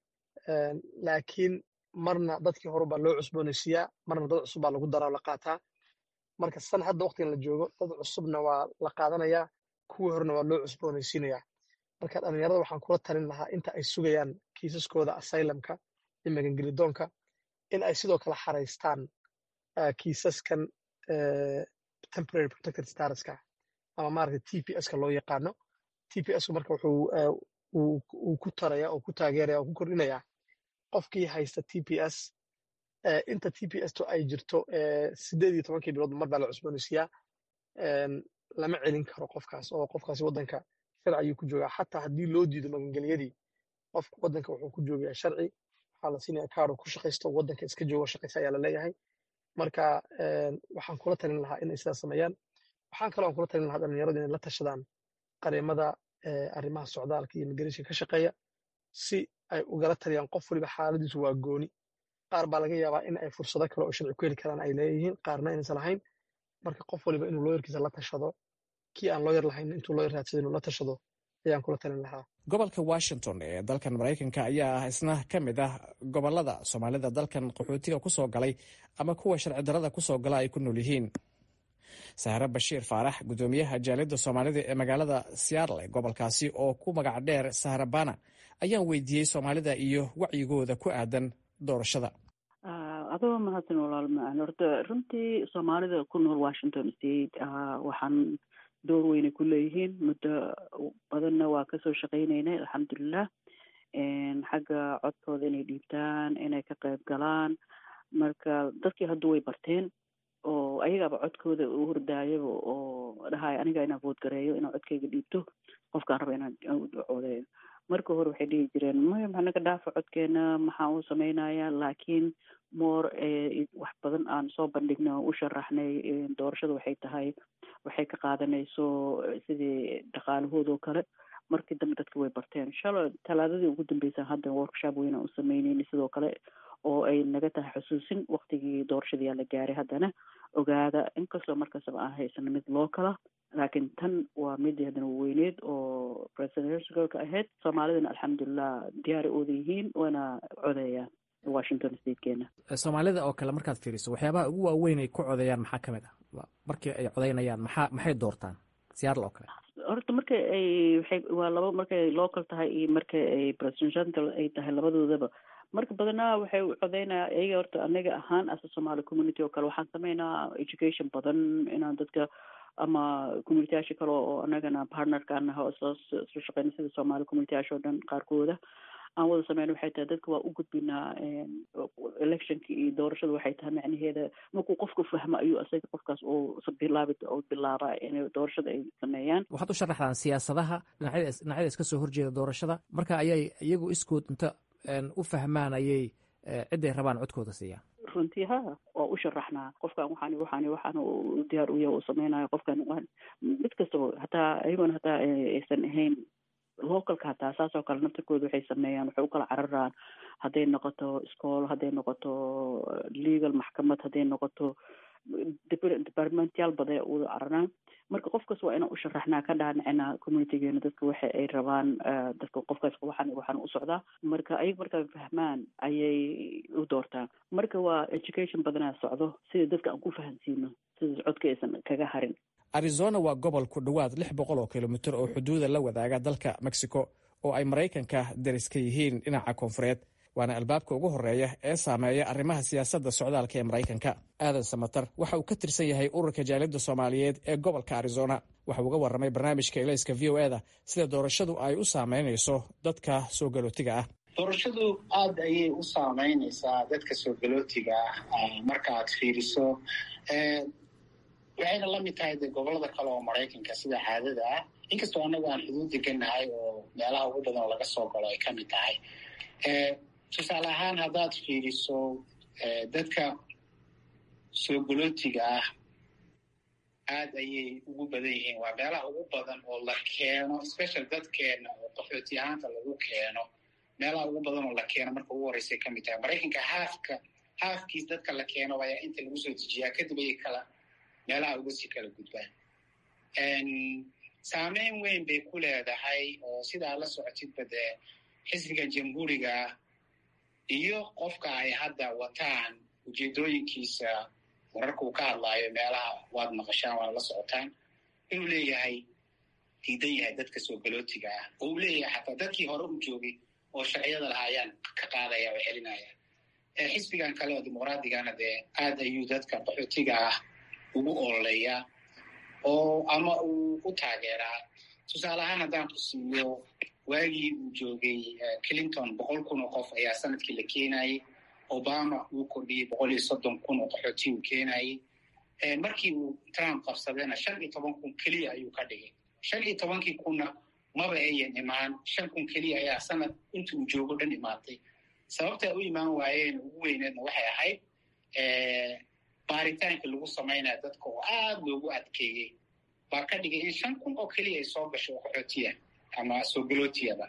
laakiin marna dadkii hore baa loo cusboonaysiiyaa, marna dad cusub baa lagu daraa oo la qaataa. marka san hadda waqtigan la joogo dad cusubna waa la qaadanayaa, kuwii horena waa loo cusboonaysiinayaa. marka dhallinyarada waxaan kula talin lahaa inta ay sugayaan kiisaskooda asylumka iyo magangelidoonka in ay sidoo kale xaraystaan kiisaskan temporary protected statuska ama maaragtay T P S ka loo yaqaano. T P S marka wuxuu uu ku taraya oo ku taageeraya oo ku kordhinaya qofkii haysta T P S inta T P S to ay jirto sideed iyo tobankii bilood mar baa la cusboonaysiiyaa. lama celin karo qofkaas oo qofkaasi waddanka sharci ayuu ku joogaa. xataa haddii loo diido magangelyadii qofka waddanka wuxuu ku joogayaa sharci, waxaa la siinaya kaar uu ku shaqaysto waddanka iska joogo shaqaysa ayaa la leeyahay. marka waxaan kula talin lahaa inay sidaas sameeyaan. waxaan kaloo aan kula talin lahaa dhallinyaradu inay la tashadaan qareemada arrimaha socdaalka iyo immigration ka shaqeeya si ay ugala taliyaan qof waliba xaaladiisu waa gooni. qaar baa laga yaabaa in ay fursado kale oo sharci ku heli karaan ay leeyihiin, qaarna inaysan lahayn. marka qof waliba inuu looyarkiisa la tashado, kii aan looyar lahayn intuu looyar raadsado inuu la tashado ayaan kula talin lahaa. gobolka Washington ee dalkan Maraykanka ayaa ah isna ka mid ah gobolada Soomaalida dalkan qaxootiga ku soo galay ama kuwa sharci darrada ku soo gala ay ku nool yihiin. Sahra Bashiir Faarax, gudoomiyaha jaaliyadda Soomaalida ee magaalada Seattle ee gobolkaasi oo ku magac dheer Sahra Bana, ayaan weydiiyey Soomaalida iyo wacyigooda ku aadan doorashada. adoo mahadsan walaal macaan. horta runtii Soomaalida ku nool Washington State waxaan door weyne ku leeyihiin, muddo badanna waa kasoo shaqaynaynay alxamdulilah. xagga codkooda inay dhiibtaan, inay ka qayb galaan. marka dadkii hadda way barteen oo ayagaaba codkooda u hurdaayaba oo dhahay aniga inaan vote gareeyo, inaan codkayga dhiibto, qofkaan raba inaan codeeyo. marka hore waxay dhihi jireen maya maxaa naga dhaafa codkeena, maxaa uu samaynayaa. laakiin moor wax badan aan soo bandhignay oo u sharaxnay doorashada waxay tahay, waxay ka qaadanayso sidii dhaqaalahoodoo kale. markii dambe dadka way barteen. shalay talaadadii ugu dambeysa hadda workshop weyn aan u sameynayna sidoo kale oo ay naga tahay xusuusin waktigii doorashadii la gaaray. haddana ogaada inkastoo markastaba aan haysano mid loocala, laakiin tan waa mid haddana weyneed oo presidentialka ahayd. soomaalidana alxamdulilah diyaari ooda yihiin waana codeeyaan washington statekeena. soomaalida oo kale markaad fiiriso waxyaabaha ugu waaweyn ay ku codeeyaan maxaa ka mid ah markii ay codeynayaan? maxaa maxay doortaan Seattle oo kale? horta marka ay waxay waa laba, markay local tahay iyo marka ay presidential ay tahay labadoodaba. marka badanaa waxay codeynaa iyaga horta anaga ahaan as a Somali community oo kale waxaan sameynaa education badan inaan dadka ama communityyaasha kale oo anagana partnerka anaha oo soo soo shaqeyna sida Somali communityyaasha oo dhan qaarkooda aan wada sameyn. waxay tahay dadka waa u gudbinaa electionka iyo doorashada. waxay tahay macnaheeda markuu qofku fahmo ayuu asaga qofkaas oo bilaabi oo bilaaba inay doorashada ay sameeyaan. waxaad u sharaxdaan siyaasadaha dhinacyada dhinacyada iska soo horjeeda doorashada, marka ayay iyagu iskood inta u fahmaan ayay ciday rabaan codkooda siiyaan. runtii ha waa u sharaxnaa qofkan waxaan waxaan waxaan u diyaar u yahay u sameynayo qofkan mid kastaba hataa ayagoon hataa aysan ahayn localka hataa saas oo kale naftirkooda waxay sameeyaan. waxay u kala cararaan hadday noqoto iskool, hadday noqoto legal maxkamad, hadday noqoto departmentyaal baday uda cararaan. marka qofkaas waa inaan u sharaxnaa ka dhaadhicinaa communitygeena dadka waxa ay rabaan, dadka qofkaas waxaan waxaan u socdaa. marka ayaga markaa fahmaan ayay u doortaan. marka waa education badanaa socdo sida dadka aan ku fahansiino sida codka aysan kaga harin. Arizona waa gobol ku dhowaad lix boqol oo kilomitir oo xuduuda la wadaaga dalka Mexico oo ay Maraykanka daris ka yihiin dhinaca koonfureed, waana albaabka ugu horeeya ee saameeya arrimaha siyaasadda socdaalka ee Maraykanka. Aadan Samatar waxa uu ka tirsan yahay ururka jaaliyadda Soomaaliyeed ee gobolka Arizona. waxa uu uga warramay barnaamijka Ilayska V O A-da sida doorashadu ay u saameynayso dadka soo galootiga ah. doorashadu aad ayay u saameynaysaa dadka soo galootiga ah marka aad fiiriso. waxayna la mid tahay de gobolada kale oo Maraykanka sida caadada ah, inkastoo annagu aan xuduud degannahay oo meelaha ugu badan laga soo galo ay ka mid tahay. tusaale ahaan haddaad fiiriso dadka soo galootiga ah aad ayay ugu badan yihiin. waa meelaha ugu badan oo la keeno, special dadkeena oo qaxooti ahaanta lagu keeno. meelaha ugu badan oo la keeno marka ugu horeysay ka mid tahay. Maraykanka haafka haafkiis dadka la keeno ayaa inta lagu soo dejiyaa, kadib ayay kala meelaha uga sii kala gudbaan. saameyn weyn bay ku leedahay oo sidaa la socotidba dee xisbiga jamhuuriga iyo qofka ay hadda wataan ujeedooyinkiisa wararka uu ka hadlaayo meelaha waad maqashaan waana la socotaan inuu leeyahay diidan yahay dadka soo galootiga ah oo uu leeyahay xataa dadkii hore u joogay oo sharciyada lahaa ayaan ka qaadaya oo celinaya. xisbigan kale oo dimuqraaddigana dee aad ayuu dadka qaxootiga ah ugu ololeeyaa oo ama uu u taageeraa. tusaale ahaan haddaan ku siiyo waagii uu joogay Clinton boqol kun oo qof ayaa sanadkii la keenayay. Obama uu kordhiyey boqol iyo soddon kun oo qaxooti uu keenayay. markii uu Trump qabsadayna shan iyo toban kun keliya ayuu ka dhigay. shan iyo tobankii kunna maba ayan imaan, shan kun keliya ayaa sanad inta uu joogo dhan imaatay. sababta u imaan waayeen ugu weyneedna waxay ahayd baaritaanka lagu samaynaya dadka oo aad loogu adkeeyey baa ka dhigay in shan kun oo keliya ay soo gasho oo qaxootiya ama soo galootiyaba.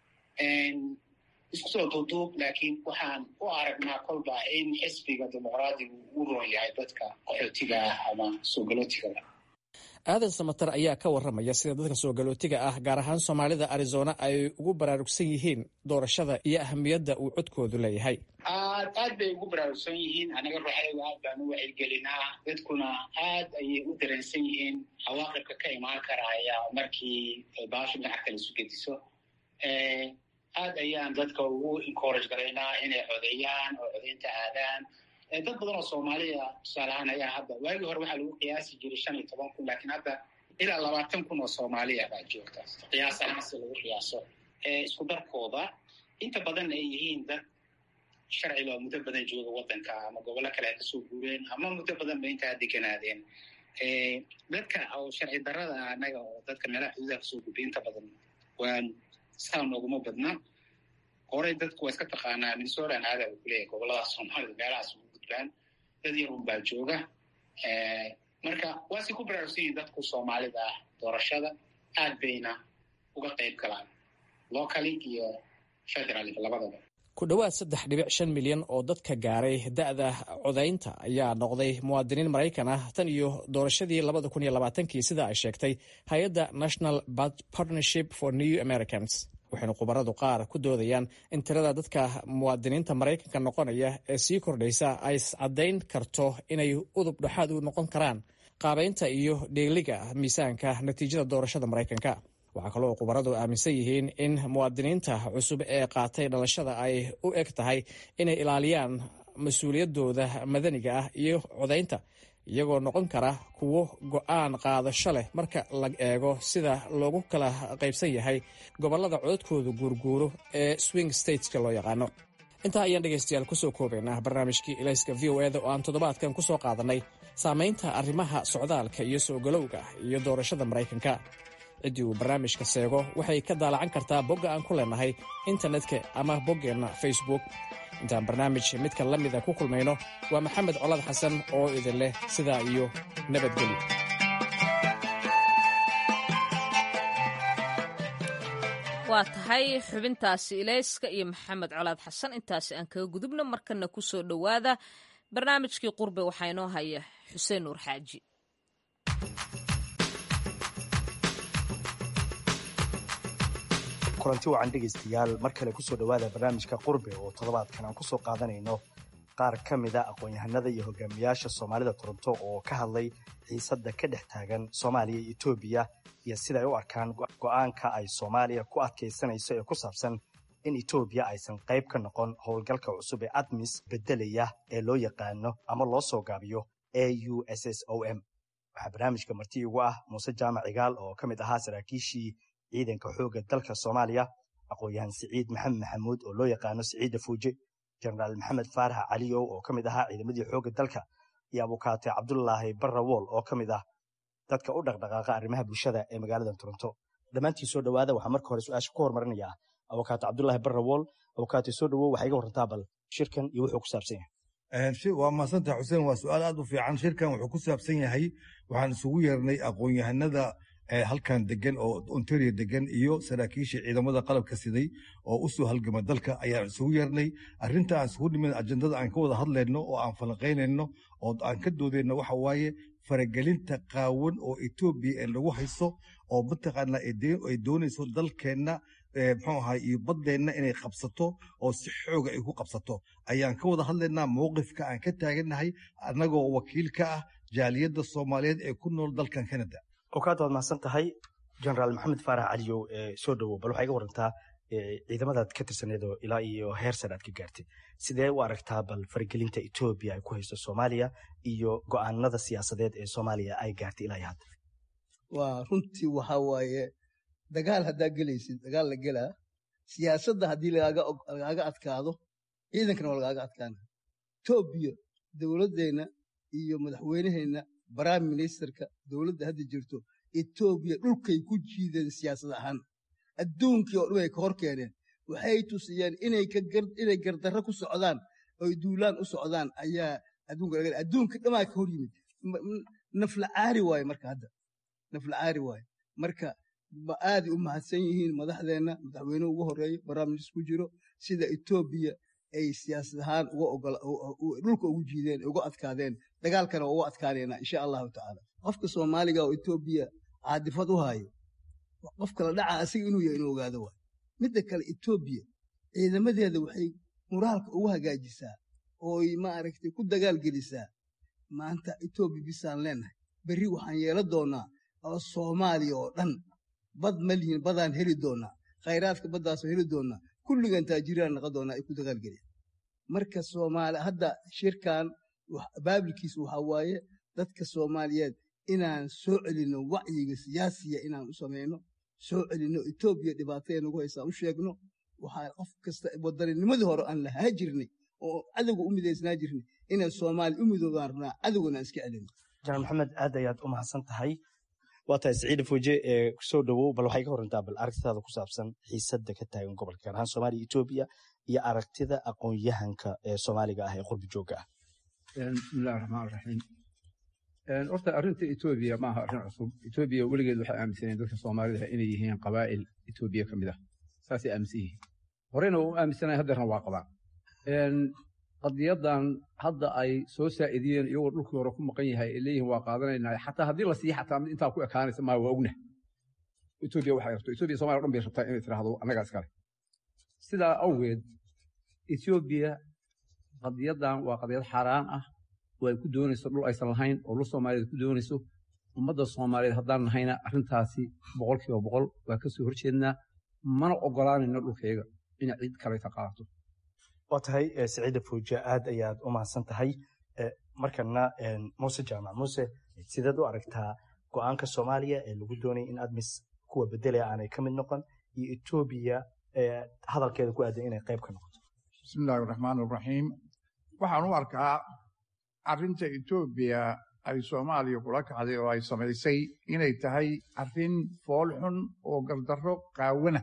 isku soo duuduub laakiin waxaan u aragnaa kolba in xisbiga dimuqraadigu u roon yahay dadka qaxootiga ah ama soo galootiga. Aadan Samatar ayaa ka warramaya sida dadka soo galootiga ah gaar ahaan Soomaalida Arizona ay ugu baraarugsan yihiin doorashada iyo ahamiyadda uu codkoodu leeyahay. aad aad bay ugu baraarugsan yihiin. anaga ruuxayga aad baan u wacyigelinaa. dadkuna aad ayay u dareensan yihiin cawaaqibka ka imaan karaya markii baasha dhinac kale isu gediso. aad ayaan dadka ugu encourage garaynaa inay codeeyaan oo codeynta aadaan. dad badan oo Soomaaliya tusaale ahaan ayaa hadda waagii hore waxaa lagu qiyaasi jiray shan iyo toban kun, laakiin hadda ilaa labaatan kun oo Soomaaliya baa joogta qiyaas ahaan si lagu qiyaaso. isku darkooda inta badan ay yihiin dad sharci loo muddo badan jooga waddanka ama gobollo kale ay kasoo guureen ama muddo badan ba intaa deganaadeen. dadka oo sharci darrada anaga oo dadka meelaha xuduudaha kasoo gudbay inta badan waan saa nooguma badna. horey dadku waa iska taqaanaa Minnesota aada uu kuleeyahay gobollada Soomaalida meelahaas ugu gudbaan dad yar un baa jooga. marka waa si ku baraarugsan yihiin dadku Soomaalida ah doorashada aad bayna uga qayb galaan locally iyo federally labadaba. ku dhowaad saddex dhibic shan milyan oo dadka gaaray da'da codaynta ayaa noqday muwaadiniin maraykan ah tan iyo doorashadii labada kun iyo labaatankii sida ay sheegtay hay-adda national partnership for new americans waxayna khubaradu qaar ku doodayaan in tirada dadka muwaadiniinta maraykanka noqonaya ee sii kordhaysa ay caddayn karto inay udub dhexaad u noqon karaan qaabaynta iyo dheeliga miisaanka natiijada doorashada maraykanka waxaa kaloo khubaradu aaminsan yihiin in muwaadiniinta cusub ee qaatay dhalashada ay u eg tahay inay ilaaliyaan mas-uuliyaddooda madaniga ah iyo codaynta iyagoo noqon kara kuwo go'aan qaadasho leh marka la eego sida loogu kala qaybsan yahay gobollada codadkooda guurguuro ee swing stateska loo yaqaano intaa ayaan dhegaystayaal kusoo koobaynaa barnaamijkii ilayska v o eda oo aan toddobaadkan ku soo qaadannay saamaynta arrimaha socdaalka iyo soo galowga iyo doorashada maraykanka ciddii uu barnaamijka seego waxay ka daalacan kartaa bogga aan ku leenahay internetka ama boggeenna facebook intaan barnaamij midka la mida ku kulmayno waa maxamed colad xasan oo idin leh sidaa iyo nabadgelyo waa tahay xubintaasi ilayska iyo maxamed colaad xasan intaasi aan kaga gudubno markana ku soo dhowaada barnaamijkii qurbe waxaa inoo haya xuseen nuur xaaji kulanti wacan dhegaystayaal mar kale kusoo dhowaada barnaamijka qurbe oo toddobaadkan aan kusoo qaadanayno qaar ka mida aqoon-yahanada iyo hogaamiyaasha soomaalida toronto oo ka hadlay xiisadda ka dhex taagan soomaaliya iyo etoobiya iyo sida ay u arkaan go'aanka ay soomaaliya ku adkaysanayso ee ku saabsan in etoobiya aysan qayb ka noqon howlgalka cusub ee admis beddelaya ee loo yaqaano ama loo soo gaabiyo a u s s o m waxaa barnaamijka marti ugu ah muuse jaamac cigaal oo ka mid ahaa saraakiishii ciidanka xoogga dalka soomaaliya aqoon-yahan siciid maxamed maxamuud oo loo yaqaano siciidda fuuje jenaraal maxamed faarax caliyow oo ka mid ahaa ciidamadii xoogga dalka iyo abukaate cabdulaahi barrawool oo ka mid ah dadka u dhaqdhaqaaqa arrimaha bulshada ee magaalada toronto dhammaantii soo dhowaada waxaa marka hore su-aasha ku hormarinayaa abukaate cabdulaahi barrawool abukaate soo dhowow waxaa iga warantaa bal shirkan iyo wuxuu ku saabsan yahay waa mahadsantaha xuseen waa su-aal aad u fiican shirkan wuxuu ku saabsan yahay waxaan isugu yeernay aqoon-yahanada halkan degan oo ontario degan iyo saraakiisha ciidamada qalabka siday oo u soo halgama dalka ayaan isugu yeernay arrinta aan isugu dhimin ajandada aan ka wada hadlayno oo aan falanqaynayno oo aan ka doodayno waxa waaye faragelinta qaawan oo etoobiya ee lagu haysto oo mataqaana ay doonayso dalkeenna muxuu ahaa iyo baddeenna inay qabsato oo si xooga ay ku qabsato ayaan ka wada hadlaynaa mowqifka aan ka taagannahay annagoo wakiil ka ah jaaliyadda soomaaliyeed ee ku nool dalkan canada okaad waad mahadsan tahay jenaraal maxamed faarax caliyow soo dhowow bal waxaa iga warantaa ciidamadaad ka tirsaneed oo ilaa iyo heer sare aad ka gaartay sidee u aragtaa bal faragelinta etoobiya ay ku haysto soomaaliya iyo go'aanada siyaasadeed ee soomaaliya ay gaartay ilaa iyo hadda waa runtii waxaa waaye dagaal haddaa gelaysid dagaal la gelaa siyaasadda haddii lagaaga adkaado ciidankana waa lagaaga adkaana etoobiya dowladdeenna iyo madaxweyneheenna prime ministerka dowladda hadda jirto etoobiya dhulkay ku jiideen siyaasad ahaan adduunkii oo dhan ay ka hor keeneen waxay tusiyeen inay gardarro ku socdaan oy duulaan u socdaan ayaa adduunka laga adduunka dhamaa ka hor yimid nafla caari waaye marka hadda nafla caari waaye marka aaday u mahadsan yihiin madaxdeenna madaxweynuhu ugu horeeyo prime minister ku jiro sida etoobiya ay siyaasad ahaan dhulka ugu jiideen uga adkaadeen dagaalkana waa uga adkaanayna insha allahu tacaala qofka soomaaliga oo etoobiya caadifad u haayo qofka la dhaca asiga inuu yahay inuu ogaado waay midda kale etoobiya ciidamadeeda waxay muraalka ugu hagaajisaa ooy maaragtay ku dagaal gelisaa maanta etoobiya bisaan leenahay berri waxaan yeelan doonaa oo soomaaliya oo dhan bad ma lihin badaan heli doonaa khayraadka baddaasoo heli doonaa kulligan taajiraan naqon doonaa ay ku dagaalgeliyaan marka soomaali hadda shirkan baabilkiisa waxaa waaye dadka soomaaliyeed inaan soo celinno wacyiga siyaasiya inaan u samayno soo celinno etoobiya dhibaataya nagu haysaan u sheegno waxaa qof kasta waddaninimadii hore aan lahaa jirnay oo cadowga u midaysnaa jirnay inaan soomaali u midoobaan rabnaa cadowgana aan iska celino jenaraal maxamed aad ayaad u mahadsan tahay waa tahay siciida fooje ee soo dhowow bal waxay ka horantaa bal aragtidaada ku saabsan xiisadda ka taagan gobolka gaar ahaan soomaaliya etoobiya iyo aragtida aqoon-yahanka ee soomaaliga ah ee qurbi joogga ah bismillahi raxmaan raxiim horta arrinta etoobiya ma aha arrin cusub etoobiya weligeed waxay aaminsaneen dadka soomaalida inay yihiin qabaa'il etoobiya ka mid ah saasay aaminsan yihiin horeyna u aaminsanahay haddeerna waa qabaan qadiyadan hadda ay soo saa'idiyeen iyagoo dhulkii hore ku maqan yahay ay leeyihiin waa qaadanaynaa xataa haddii la siiya xataa mid intaa ku ekaanaysa maa waa ogna etoobiya waxay rabto etoobiya somalia o dhan bay rabtaa inay tidhaahdo annagaa iskale sidaa awgeed etoobiya qadiyadan waa qadiyad xaaraan ah oo ay ku doonayso dhul aysan lahayn oo dhul soomaaliyeed ku doonayso ummadda soomaaliyeed haddaan nahayna arrintaasi boqol kiiba boqol waa ka soo horjeednaa mana ogolaanayno dhulkayga inay cid kaleta qaadato waa tahay saciida fuuja aad ayaad u mahadsan tahay markana muuse jaamac muuse sideed u aragtaa go-aanka soomaaliya ee lagu doonaya in admis kuwa bedelaya aanay ka mid noqon iyo etoobiya hadalkeeda ku aadan inay qayb ka noqoto bismillahi raxmaan raxiim waxaan u arkaa arrinta etoobiya ay soomaaliya kula kacday oo ay samaysay inay tahay arrin fool xun oo gardarro qaawana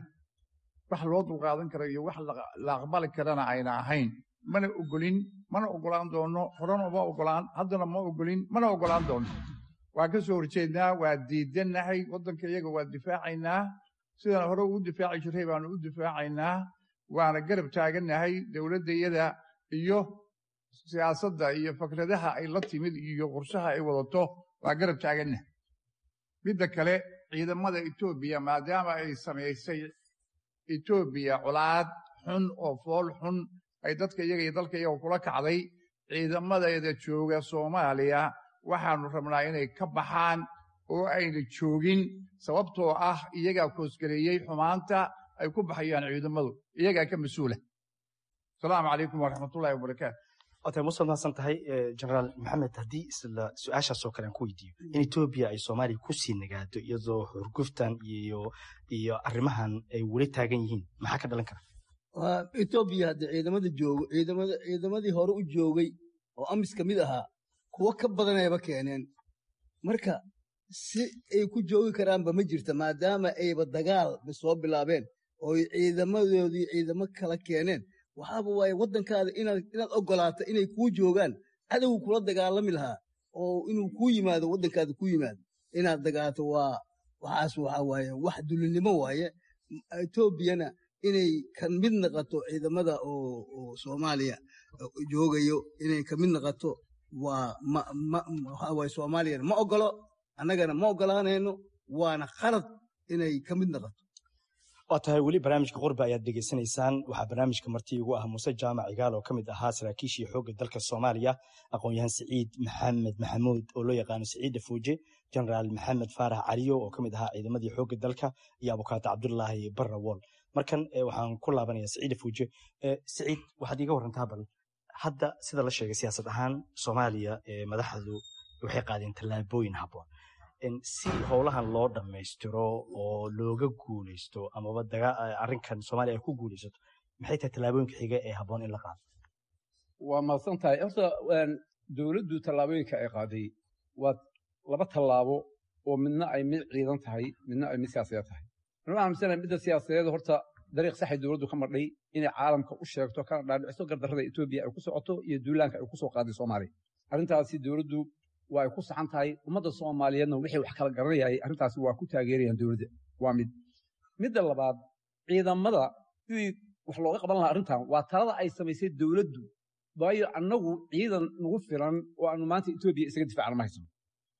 wax loo dulqaadan kara iyo wax la aqbali karana ayna ahayn mana ogolin mana ogolaan doono horena uma ogolaan haddana ma ogolin mana ogolaan doono waa ka soo horjeednaa waa diidannahay waddanka iyaga waa difaacaynaa sidaan hore ugu difaaci jiray baanu u difaacaynaa waana garab taagannahay dowladda iyada iyo siyaasadda iyo fikradaha ay la timid iyo qorshaha ay wadato waa garab taagannahay midda kale ciidamada etoobiya maadaama ay samaysay etoobiya colaad xun oo fool xun ay dadka iyaga iyo dalka iyaga kula kacday ciidamadeeda jooga soomaaliya waxaanu rabnaa inay ka baxaan oo ayna joogin sababtoo ah iyagaa koosgareeyey xumaanta ay ku baxayaan ciidamadu iyagaa ka mas-uula asalaamu calaykum waraxmatullahi wabarakaatu waatay muuse mahadsan tahay jenaraal maxamed haddii isla su-aashaasoo kale aan ku weydiiyo in etoobiya ay soomaaliya ku sii nagaado iyadoo xurguftan iyo iyo arrimahan ay weli taagan yihiin maxaa ka dhalan kara etoobiya hadda ciidamada joogo ciidamada ciidamadii hore u joogay oo amis ka mid ahaa kuwo ka badanayba keeneen marka si ay ku joogi karaanba ma jirta maadaama ayba dagaal ba soo bilaabeen oo ciidamadoodii ciidamo kala keeneen waxaaba waaye waddankaada inaad inaad ogolaato inay kuu joogaan cadowgu kula dagaalami lahaa oo inuu kuu yimaado waddankaada ku yimaado inaad dagaalto waa waxaas waxaa waaye wax dulinimo waaye etoobiyana inay ka mid noqoto ciidamada oo soomaaliya joogayo inay ka mid noqoto waa waxaa waaye soomaaliyana ma ogolo annagana ma ogolaanayno waana khalad inay ka mid noqoto waa tahay weli barnaamijka qurbe ayaad dhegaysanaysaan waxaa barnaamijka marti igu ah muuse jaamac cigaal oo ka mid ahaa saraakiishii xoogga dalka soomaaliya aqoon-yahan siciid maxamed maxamuud oo loo yaqaano siciida fuuje jenaraal maxamed faarax caliyo oo ka mid ahaa ciidamadii xoogga dalka iyo abukaato cabdulaahi barrawool markan waxaan ku laabanayaa siciida fuuje siciid waxaad iiga warantaa bal hadda sida la sheegay siyaasad ahaan soomaaliya madaxdu waxay qaadeen tallaabooyin habboon si howlahan loo dhammaystiro oo looga guulaysto amaba arrinkan soomaaliya ay ku guulaysato maxay tahay tallaabooyinka xiga ee habboon in la qaado waa mahadsan tahay horta dowladdu tallaabooyinka ay qaaday waa laba tallaabo oo midna ay mid ciidan tahay midna ay mid siyaasadeed tahay anuu aaminsanahay midda siyaasadeed horta dariiq saxay dowladdu ka madhay inay caalamka u sheegto kana dhaadhiciso gardarrada etoobiya ay ku socoto iyo duulaanka ay ku soo qaaday soomaaliya arrintaasi dowladdu waa ay ku saxan tahay ummadda soomaaliyeedna wixii wax kala garanayay arrintaasi waa ku taageerayaan dowladda waa mid midda labaad ciidamada sidii wax looga qaban lahaa arrintan waa talada ay samaysay dowladdu waayo annagu ciidan nagu filan oo aanu maanta etoobiya isaga difaacna ma haysano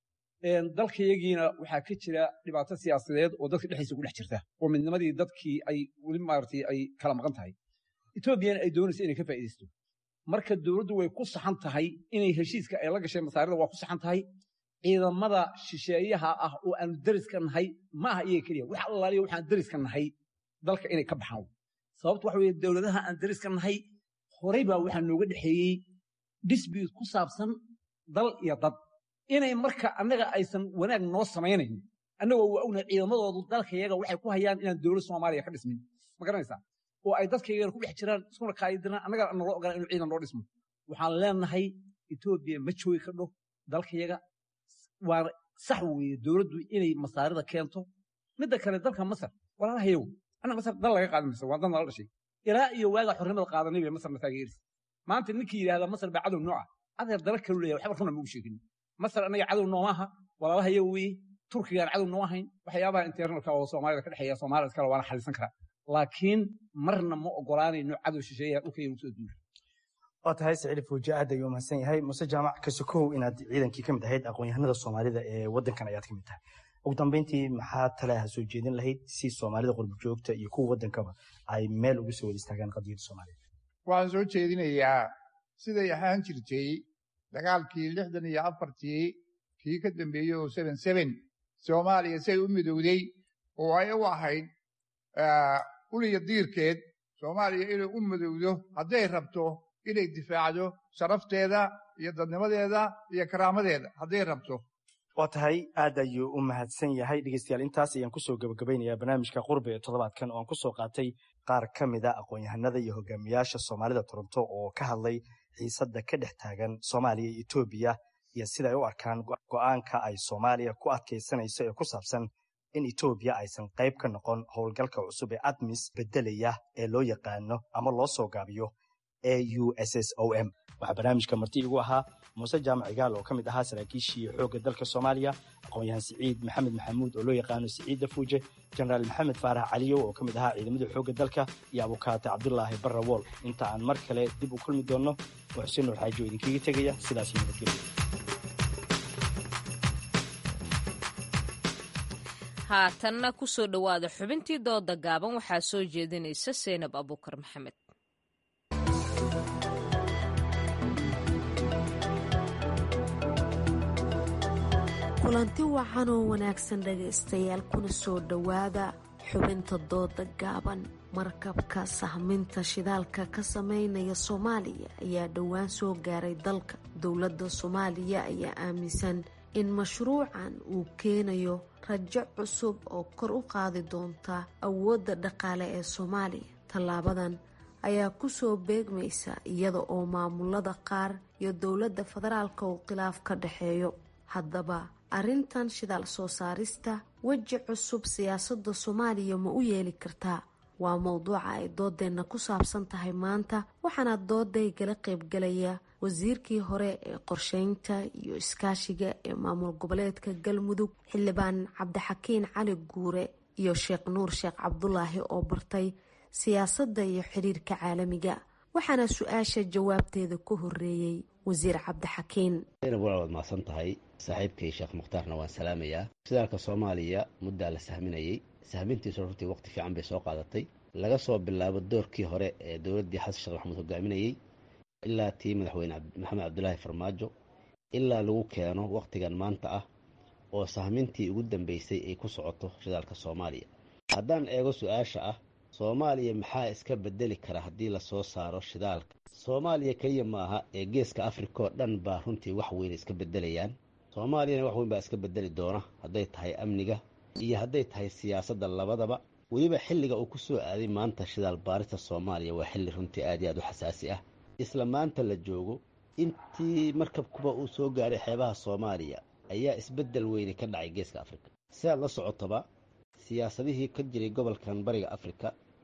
dalkayagiina waxaa ka jira dhibaato siyaasadeed oo dadka dhexdiisa ku dhex jirta oo midnimadii dadkii ay weli maaragtay ay kala maqan tahay etoobiyana ay doonaysa inay ka faa'iidaysto marka dowladdu way ku saxan tahay inay heshiiska ay la gashay masaarida waa ku saxan tahay ciidamada shisheeyaha ah oo aanu dariska nahay ma aha iyaga keliya wax allaaliya waxaan dariska nahay dalka inay ka baxaan sababtu waxa weeye dowladaha aan dariska nahay horey baa waxaa nooga dhexeeyey dispute ku saabsan dal iyo dad inay marka annaga aysan wanaag noo samaynayn annagoo waa ognahay ciidamadoodu dalkayaga waxay ku hayaan inaan dowlad soomaaliya ka dhismin ma garanaysaa oo ay dadkaygana ku dhex jiraan iskuna kaayidiraan annaga naloo ogolaan inuu ciidan loo dhismo waxaan leenahay etoobiya ma joogi kardho dalkayaga waa sax weeye dowladdu inay masaarida keento midda kale dalka masar walaalahayow anna masar dal laga qaadi mayso waa dal nala dhashay ilaa iyo waagaa xornimada qaadanay bay masarna taageerisa maanta ninkii yidhaahda masar baa cadow nooca adeer dala kalu leeyahay waxba runa ma ugu sheegin masar annaga cadow noomaha walaalahayow weeye turkigaan cadow noo ahayn waxyaabaha internalka oo soomaalida ka dhexeeya soomaalida kale waana xalisan karaa laakiin marna ma ogolaanayno cadow shisheeyaha dhulka inuu soo duulo. waa tahay Saciid Fuuji aad ayuu mahadsan yahay. Muuse Jaamac Kasokow inaad ciidankii ka mid ahayd aqoon-yahanada Soomaalida ee waddankan ayaad ka mid tahay. ugu dambeyntii maxaa talaha soo jeedin lahayd si Soomaalida qurbo joogta iyo kuwa waddankaba ay meel ugu soo wada istaagaan qadiyadda Soomaaliya? waxaan soo jeedinayaa siday ahaan jirtay dagaalkii lixdan iyo afartii kii ka dambeeyey oo seven seven Soomaaliya say u midowday oo ay u ahayd uliya diirkeed Soomaaliya inay u midowdo hadday rabto inay difaacdo sharafteeda iyo dadnimadeeda iyo karaamadeeda hadday rabto. waa tahay aad ayuu u mahadsan yahay. dhegeystayaal intaas ayaan kusoo gabagabeynayaa barnaamijka qurbe ee toddobaadkan oo aan kusoo qaatay qaar ka mid a aqoon-yahanada iyo hogaamiyaasha Soomaalida Toronto oo ka hadlay xiisadda ka dhex taagan Soomaaliya iyo Itoobiya iyo sida ay u arkaan go'aanka ay Soomaaliya ku adkaysanayso ee ku saabsan in Itoobiya aysan qayb ka noqon howlgalka cusub ee ATMIS bedelaya ee loo yaqaano ama loo soo gaabiyo A U S S O M. waxaa barnaamijka marti igu ahaa Muuse Jaamac Cigaal oo ka mid ahaa saraakiishii xoogga dalka Soomaaliya, aqoon-yahan Siciid Maxamed Maxamuud oo loo yaqaano Siciid Fuuje, Generaal Maxamed Faarax Caliyow oo ka mid ahaa ciidamada xoogga dalka, iyo Abukaate Cabdullaahi Barrawool. inta aan mar kale dib u kulmi doonno waa Xuseen Nuur Xaaji oo idinkaga tegaya sidaas iyo nabadgelyo. haatanna ku soo dhowaada xubintii dooda gaaban waxaa soo jeedinaysa Seynab Abuukar Maxamed. kulanti wacan oo wanaagsan dhagaystayaal kuna soo dhowaada xubinta dooda gaaban. markabka sahminta shidaalka ka sameynaya Soomaaliya ayaa dhowaan soo gaaray dalka. dowladda Soomaaliya ayaa aaminsan in mashruucan uu keenayo rajo cusub oo kor u qaadi doonta awoodda dhaqaale ee Soomaaliya. tallaabadan ayaa ku soo beegmaysa iyada oo maamulada qaar iyo dowladda federaalka uu khilaaf ka dhexeeyo. haddaba arrintan shidaal soo saarista weji cusub siyaasadda Soomaaliya ma u yeeli kartaa? waa mowduuca ay doodeenna ku saabsan tahay maanta, waxaana dooday gala qaybgalaya wasiirkii hore ee qorsheynta iyo iskaashiga ee maamul goboleedka Galmudug xildhibaan Cabdixakiin Cali Guure iyo Sheekh Nuur Sheekh Cabdulaahi oo bartay siyaasadda iyo xiriirka caalamiga. waxaana su-aasha jawaabteeda ku horeeyey wasiir Cabdixakiin. waad mahadsan tahay saaxiibkay Sheekh Mukhtaarna waan salaamayaa. shidaalka Soomaaliya muddaa la sahminayay, sahmintiisu runtii waqti fiican bay soo qaadatay, laga soo bilaabo doorkii hore ee dowladdii xasan sheekh maxamuud hogaaminayay ilaa tii madaxweyne maxamed cabdulaahi farmaajo, ilaa lagu keeno waqtigan maanta ah oo sahmintii ugu dambeysay ay ku socoto shidaalka Soomaaliya. haddaan eego su-aasha ah Soomaaliya maxaa iska bedeli kara haddii lasoo saaro shidaalka? Soomaaliya keliya maaha ee geeska Afrika oo dhan baa runtii wax weyn iska bedelayaan. Soomaaliyana wax weyn baa iska bedeli doona hadday tahay amniga iyo hadday tahay siyaasadda labadaba. weliba xilliga uu ku soo aaday maanta shidaal baarista Soomaaliya waa xilli runtii aad iyo aad u xasaasi ah. isla maanta la joogo intii markabkuba uu soo gaaray xeebaha Soomaaliya ayaa isbedel weyn ka dhacay geeska Afrika. sidaad la socotaba siyaasadihii ka jiray gobolkan bariga Afrika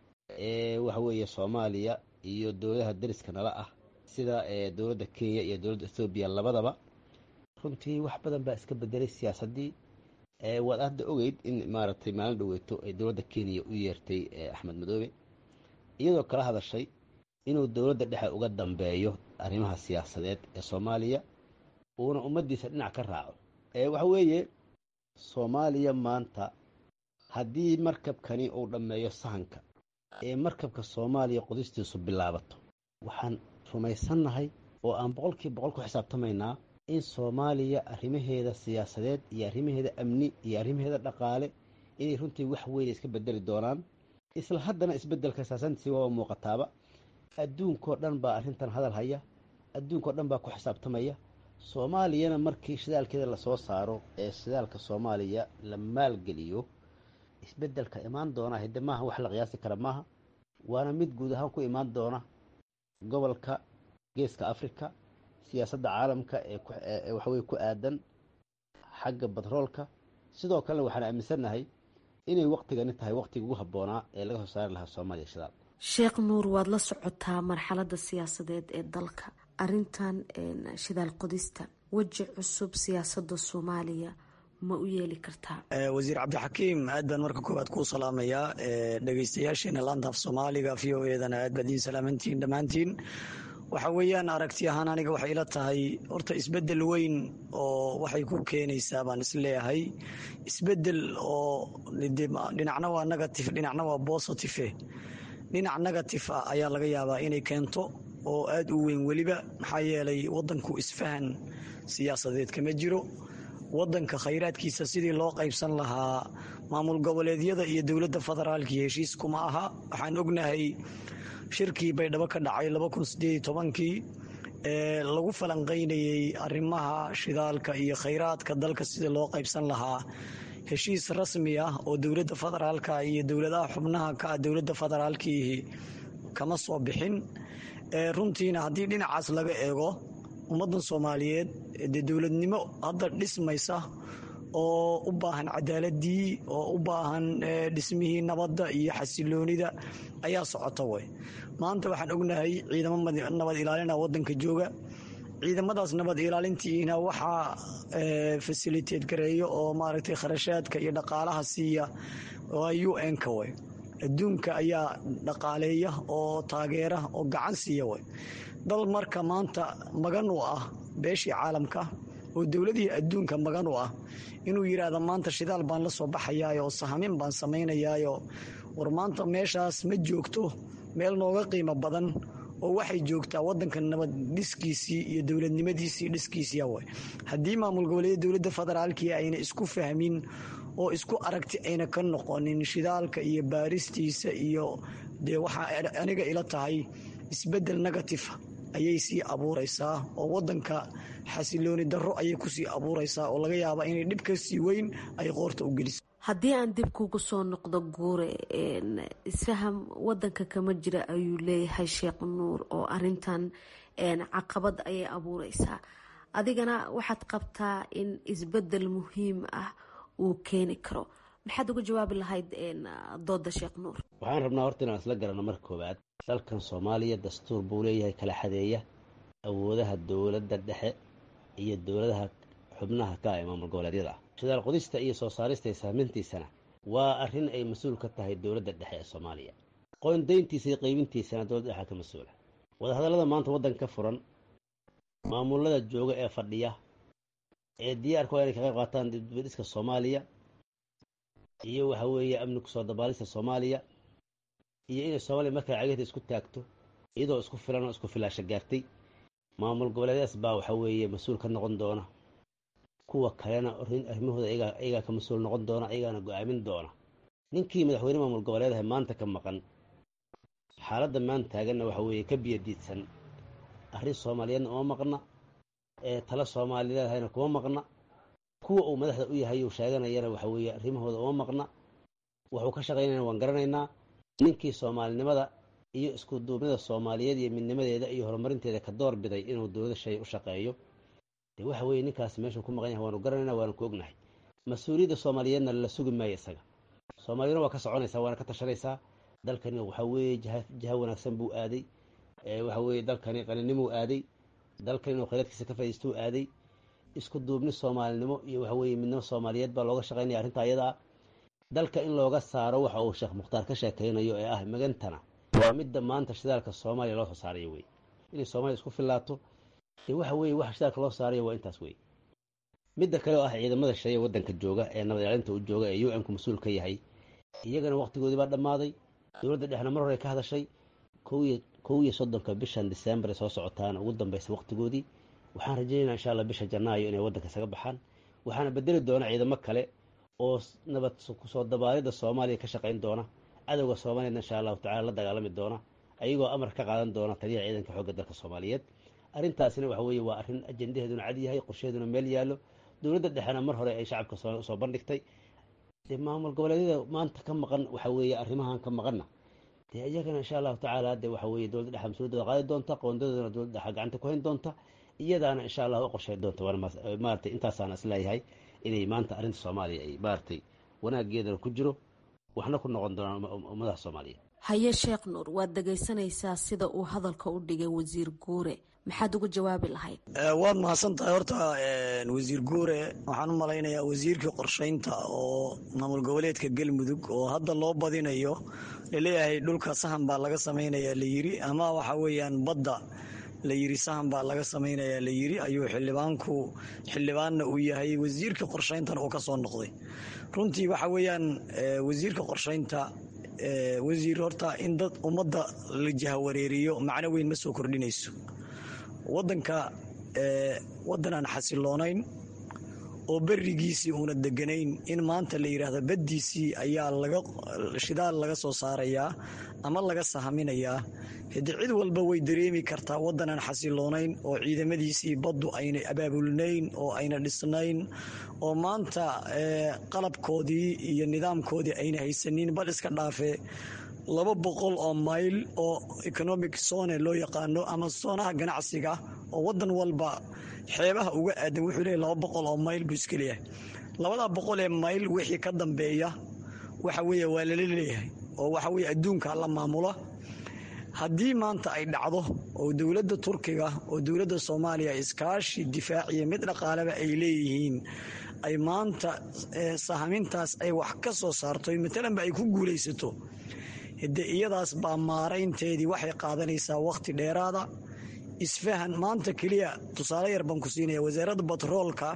ee waxa weeye Soomaaliya iyo dowladaha dariska nala ah sida ee dowladda Kenya iyo dowladda Ethiopia labadaba runtii wax badan baa iska bedelay siyaasadii. ee waad hadda ogeyd in maaragtay maalin dhaweeto ay dowladda Kenya u yeertay Axmed Madoobe iyadoo kala hadashay inuu dowladda dhexe uga dambeeyo arrimaha siyaasadeed ee Soomaaliya uuna ummadiisa dhinac ka raaco. ee waxa weeye Soomaaliya maanta haddii markabkani uu dhammeeyo sahanka ee markabka Soomaaliya qodistiisu bilaabato, waxaan rumaysannahay oo aan boqolkiiba boqol ku xisaabtamaynaa in Soomaaliya arrimaheeda siyaasadeed iyo arrimaheeda amni iyo arrimaheeda dhaqaale inay runtii wax weyn iska bedeli doonaan. isla haddana isbedelka siyaasadii waa muuqataaba. adduunkoo dhan baa arrintan hadal haya, adduunkoo dhan baa ku xisaabtamaya. Soomaaliyana markii shidaalkeeda lasoo saaro ee shidaalka Soomaaliya la maalgeliyo, isbedelka imaan doona hidde maaha wax la qiyaasi kara maaha, waana mid guud ahaan ku imaan doona gobolka geeska Afrika, siyaasadda caalamka ee waxaweye ku aadan xagga batroolka. sidoo kalena waxaan aaminsannahay inay waqtigani tahay waqtiga ugu habboonaa ee laga soo saari lahaa Soomaaliya shidaal. Sheekh Nuur, waad la socotaa marxaladda siyaasadeed ee dalka. arrintan shidaal qodista weji cusub siyaasadda Soomaaliya ma u yeeli kartaa? wasiir cabdixakiim aad baan marka koowaad kuu salaamayaa dhegeystayaasheena laanta af soomaaliga v o edana aad baad iin salaamantihiin dhammaantiin. waxa weeyaan aragti ahaan aniga waxay ila tahay horta isbedel weyn oo waxay ku keenaysaa baan isleeyahay. isbedel oo dhinacna waa negative dhinacna waa positive. dhinac negative ah ayaa laga yaabaa inay keento oo aad u weyn weliba, maxaa yeelay wadanku isfahan siyaasadeed kama jiro. wadanka khayraadkiisa sidii loo qaybsan lahaa maamul goboleedyada iyo dowladda federaalkii heshiis kuma aha. waxaan ognahay shirkii baydhabo ka dhacay laba kun sideed iyo tobankii ee lagu falanqaynayey arrimaha shidaalka iyo khayraadka dalka sidii loo qaybsan lahaa, heshiis rasmi ah oo dowladda federaalka iyo dowladaha xubnaha ka ah dowladda federaalkiihi kama soo bixin. runtiina haddii dhinacaas laga eego ummaddan soomaaliyeed dee dowladnimo hadda dhismaysa oo u baahan cadaaladii, oo u baahan dhismihii nabadda iyo xasiloonida ayaa socota way. maanta waxaan ognahay ciidamo nabad ilaalina wadanka jooga. ciidamadaas nabad ilaalintiina waxaa fasiliteed gareeyo oo maaragtay kharashaadka iyo dhaqaalaha siiya waa u n-ka way. adduunka ayaa dhaqaaleeya oo taageera oo gacan siiya way. dal marka maanta magan u ah beeshii caalamka oo dowladihii adduunka magan u ah inuu yidhaahdo maanta shidaal baan la soo baxayaayo oo sahamin baan samaynayaayo, war maanta meeshaas ma joogto meel nooga qiimo badan oo waxay joogtaa wadanka nabad dhiskiisii iyo dowladnimadiisii dhiskiisii way. haddii maamul goboleedyada dowladda federaalkii ayna isku fahmin oo isku aragti ayna ka noqonin shidaalka iyo baaristiisa iyo dee waxaa aniga ila tahay isbedel negative ayay sii abuuraysaa oo wadanka xasilooni darro ayay kusii abuuraysaa oo laga yaaba inay dhib ka sii weyn ay qoorta u geliso. haddii aan dib kugu soo noqdo guure, isfaham wadanka kama jira ayuu leeyahay sheekh nuur, oo arintan caqabad ayay abuureysaa. adigana waxaad qabtaa in isbedel muhiim ah uu keeni karo. maxaad uga jawaabi lahayd dooda sheekh nuur? waxaan rabnaa horta inaan isla garano marka koowaad, dalkan soomaaliya dastuur buu leeyahay kala xadeeya awoodaha dowladda dhexe iyo dowladaha xubnaha ka ah ee maamul goboleedyada ah. shidaal qodista iyo soo saarista sahmintiisana waa arrin ay mas-uul ka tahay dowladda dhexe ee soomaaliya. qoondayntiisa iyo qaybintiisana dowladda dhexe ka mas-uula. wadahadallada maanta waddanka ka furan, maamulada jooga ee fadhiya ee diyaarka waa inay ka qayb qaataan dibadhiska soomaaliya iyo waxa weeye amni kusoo dabaalista soomaaliya iyo inay soomaaliya markaa cagahda isku taagto iyadoo isku filan oo isku filaasha gaartay. maamul goboleedyadaas baa waxa weeye mas-uul ka noqon doona, kuwa kalena arrimahooda iyagaa ka mas-uul noqon doona, iyagaana go-aamin doona. ninkii madaxweyne maamul goboleedaha maanta ka maqan, xaaladda maanta taaganna waxa weeye ka biyadiidsan, arrin soomaaliyeedna uma maqna, ee tala soomaali leedahayna kuma maqna, kuwa uu madaxda u yahay uu sheeganayana waxa weeye arrimahooda uma maqna. wuxuu ka shaqaynayna waan garanaynaa. ninkii soomaalinimada iyo isku duubnida soomaaliyeed iyo midnimadeeda iyo horumarinteeda ka door biday inuu dowlada shay u shaqeeyo, dee waxa weeye ninkaas meeshuu ku maqan yahay waanu garanaynaa, waanu ku ognahay. mas-uuliyadda soomaaliyeedna la sugi maayo isaga. soomaaliyana waa ka soconaysaa, waana ka tashanaysaa. dalkani waxa weeye jaha wanaagsan buu aaday, waxa weeye dalkani qaninimuu aaday, dalkan inuu khayraadkiisa ka faa'iisto uu aaday. isku duubni soomaalinimo iyo waxa weeye midnimo soomaaliyeed baa looga shaqaynaya arrinta ayada ah. dalka in looga saaro waxa uu sheekh mukhtaar ka sheekaynayo ee ah magantana waa midda maanta shidaalka soomaaliya loo soo saarayo wey. inay soomaaliya isku filaato dee waxa weeye waxa shidaalka loo saarayo waa intaas wey. midda kale oo ah ciidamada shaya waddanka jooga ee nabad ilaalinta u jooga ee u n ku mas-uul ka yahay, iyagana waqtigoodii baa dhammaaday. dowladda dhexna mar hore ka hadashay kow iyo soddonka bishan disembar ee soo socotaana ugu dambaysa waqtigoodii. waxaan rajaynaynaa insha allah bisha janaayo inay waddanka isaga baxaan. waxaana bedeli doona ciidamo kale oo nabad kusoo dabaalidda soomaaliya ka shaqayn doona, cadowga soomaaliyeedna insha allahu tacala la dagaalami doona, ayagoo amar ka qaadan doona taliyaha ciidanka xoogga dalka soomaaliyeed. arrintaasina waxa weeye waa arrin ajendaheeduna cad yahay, qorsheeduna meel yaallo. dowladda dhexena mar hore ay shacabka soo bandhigtay. dee maamul goboleedyada maanta ka maqan waxa weeye arrimahan ka maqanna dee iyagana insha allahu tacaala dee waxa weeye dowladda dhexa mas-uuliyadooda qaadi doonta, qoondadoodana dowladda dhexa gacanta ku hayn doonta, iyadaana insha allah u qorsheyn doonta. waana maaragtay intaasaana isleeyahay inay maanta arrinta soomaaliya ay maaragtay wanaageedana ku jiro, waxna ku noqon doonaan ummadaha soomaaliyeed. haye sheekh nuur waad dhegaysanaysaa sida uu hadalka u dhigay wasiir guure maxaad ugu jawaabi lahayd? waad mahadsan tahay horta wasiir guure waxaan u malaynayaa wasiirkii qorshaynta oo maamul goboleedka galmudug oo hadda loo badinayo laleeyahay dhulka sahan baa laga samaynayaa la yiri ama waxa weeyaan badda la yiri sahan baa laga samaynayaa la yiri ayuu xildhibaanku xildhibaanna uu yahay wasiirka qorshayntan oo ka soo noqday. runtii waxa weeyaan wasiirka qorshaynta wasiir horta in dad ummadda la jahawareeriyo macno weyn ma soo kordhinayso. wadanka wadan aan xasiloonayn oo berigiisii uuna deganayn in maanta la yidhaahdo baddiisii ayaa laga shidaal laga soo saarayaa ama laga sahaminayaa hadi cid walba way dareemi kartaa wadan aan xasiloonayn oo ciidamadiisii baddu ayna abaabulnayn oo ayna dhisnayn oo maanta qalabkoodii iyo nidaamkoodii ayna haysanin bal iska dhaafee laba boqol oo mayl oo economic zone loo yaqaano ama soonaha ganacsiga oo wadan walba xeebaha uga aadan wuxuu leeyahay laba boqol oo mayl buu iska leeyahay. labada boqol ee mayl wixii ka dambeeya waxa weeye waa lala leeyahay oo waxa weeye adduunka la maamula. haddii maanta ay dhacdo oo dowladda turkiga oo dowladda soomaaliya iskaashi difaaciya mid dhaqaaleba ay leeyihiin ay maanta sahamintaas ay wax ka soo saarto matalanba ay ku guulaysato hade iyadaas baa maaraynteedii waxay qaadanaysaa waqti dheeraada. isfahan maanta keliya tusaale yar baan ku siinaya wasaaradda batroolka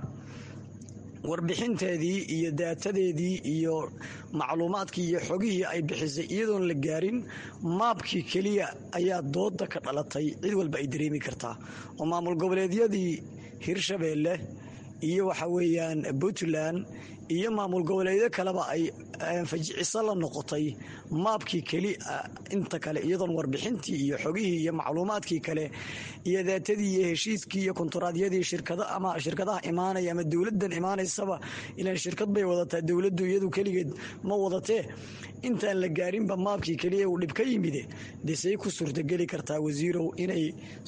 warbixinteedii iyo daatadeedii iyo macluumaadkii iyo xogihii ay bixisay iyadoon la gaarin maabkii keliya ayaa dooda ka dhalatay cid walba ay dareemi kartaa oo maamul goboleedyadii hirshabeelle iyo waxa weeyaan puntland iyo maamul goboleedyo kaleba ay fajiciso la noqotay maabkii keli inta kale iyadoon warbixintii iyo xogihii iyo macluumaadkii kale iyo daatadii iyo heshiiskii iyo konturaadyadii shirkada ama shirkadaha imaanaya ama dowladan imaanaysaba ilaan shirkad bay wadataa dowladdu iyadu keligeed ma wadatee intaan la gaarinba maabkii keliya uu dhib ka yimide desey ku suurtageli kartaa wasiirow inay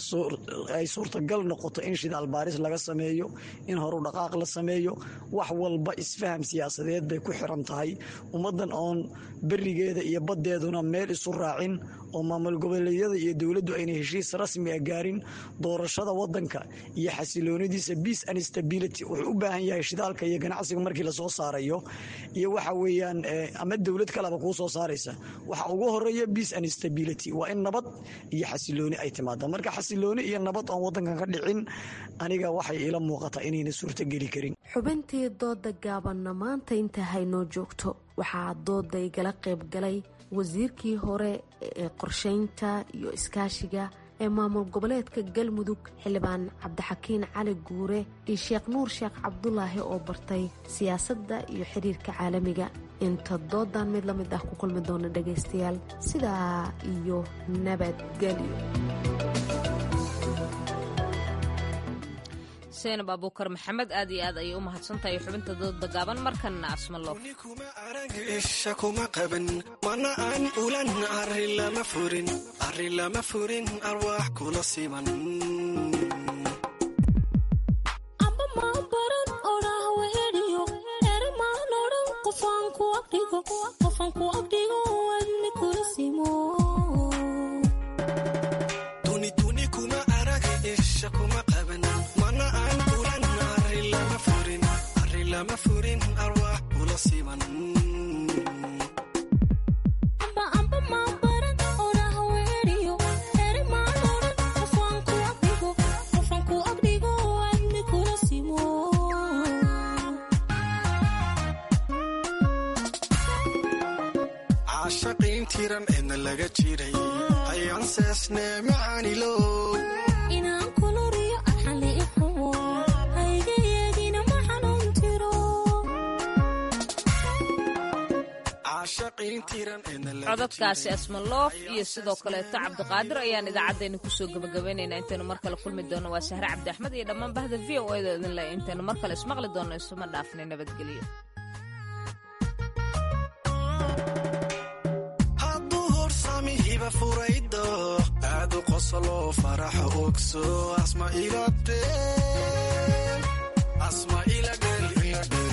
ay suurtagal noqoto in shidaal baaris laga sameeyo in horu dhaqaaq la sameeyo wax walba isfaham siyaasadeed bay ku xiran tahay. ummadan oon berigeeda iyo baddeeduna meel isu raacin oo maamul goboleedyada iyo dowladdu ayna heshiis rasmi ah gaarin doorashada wadanka iyo xasiloonidiisa peace and stability wuxuu u baahan yahay shidaalka iyo ganacsiga markii lasoo saarayo iyo waxa weeyaan ama dowlad kaleba kuu soo saaraysa waxa ugu horeeya peace and stability waa in nabad iyo xasilooni ay timaado. marka xasilooni iyo nabad oon wadankan ka dhicin aniga waxay ila muuqataa inayna suurtageli karin. xubintii dooda gaabanna maanta inta haynoo joogto waxaa dooda igala qayb galay wasiirkii hore ee qorshaynta iyo iskaashiga ee maamul goboleedka galmudug xildhibaan cabdixakiin cali guure iyo sheekh nuur sheekh cabdulaahi oo bartay siyaasadda iyo xiriirka caalamiga. inta doodan mid la mid ah ku kulmi doona dhagaystayaal sidaa iyo nabadgelyo. seenab abuukar maxamed aad iyo aad ayay u mahadsantahay xubinta dooda gaaban markanna asmaloof isha kuma qaban mana aan ulan arri lama furin arri lama furin arwaax kula siman amba ma baran oraah weeriyo ermaan oran qofaan ku abdigo qofaan ku abdigo wadni kula simo tuni tuni kuma arag isha kuma qaban mana aan ulan arri lama furin arri lama furin arwaax kula siman tiran eedna laga jiray ayaan seesne macaanilo inaan kuluriyo arxali ixumo haygayeegina ma xanuun tiro codadkaasi asmaloof iyo sidoo kaleeto cabdiqaadir ayaan idaacaddeenna kusoo gebagabaynaynaa intaynu mar kale kulmi doonno waa sahre cabdi axmed iyo dhammaan bahda v o eda idinle intaynu mar kale ismaqli doonno isuma dhaafnay nabadgelyo. hiba furaydo aad u qoslo faraxo ogso asma ila asma ila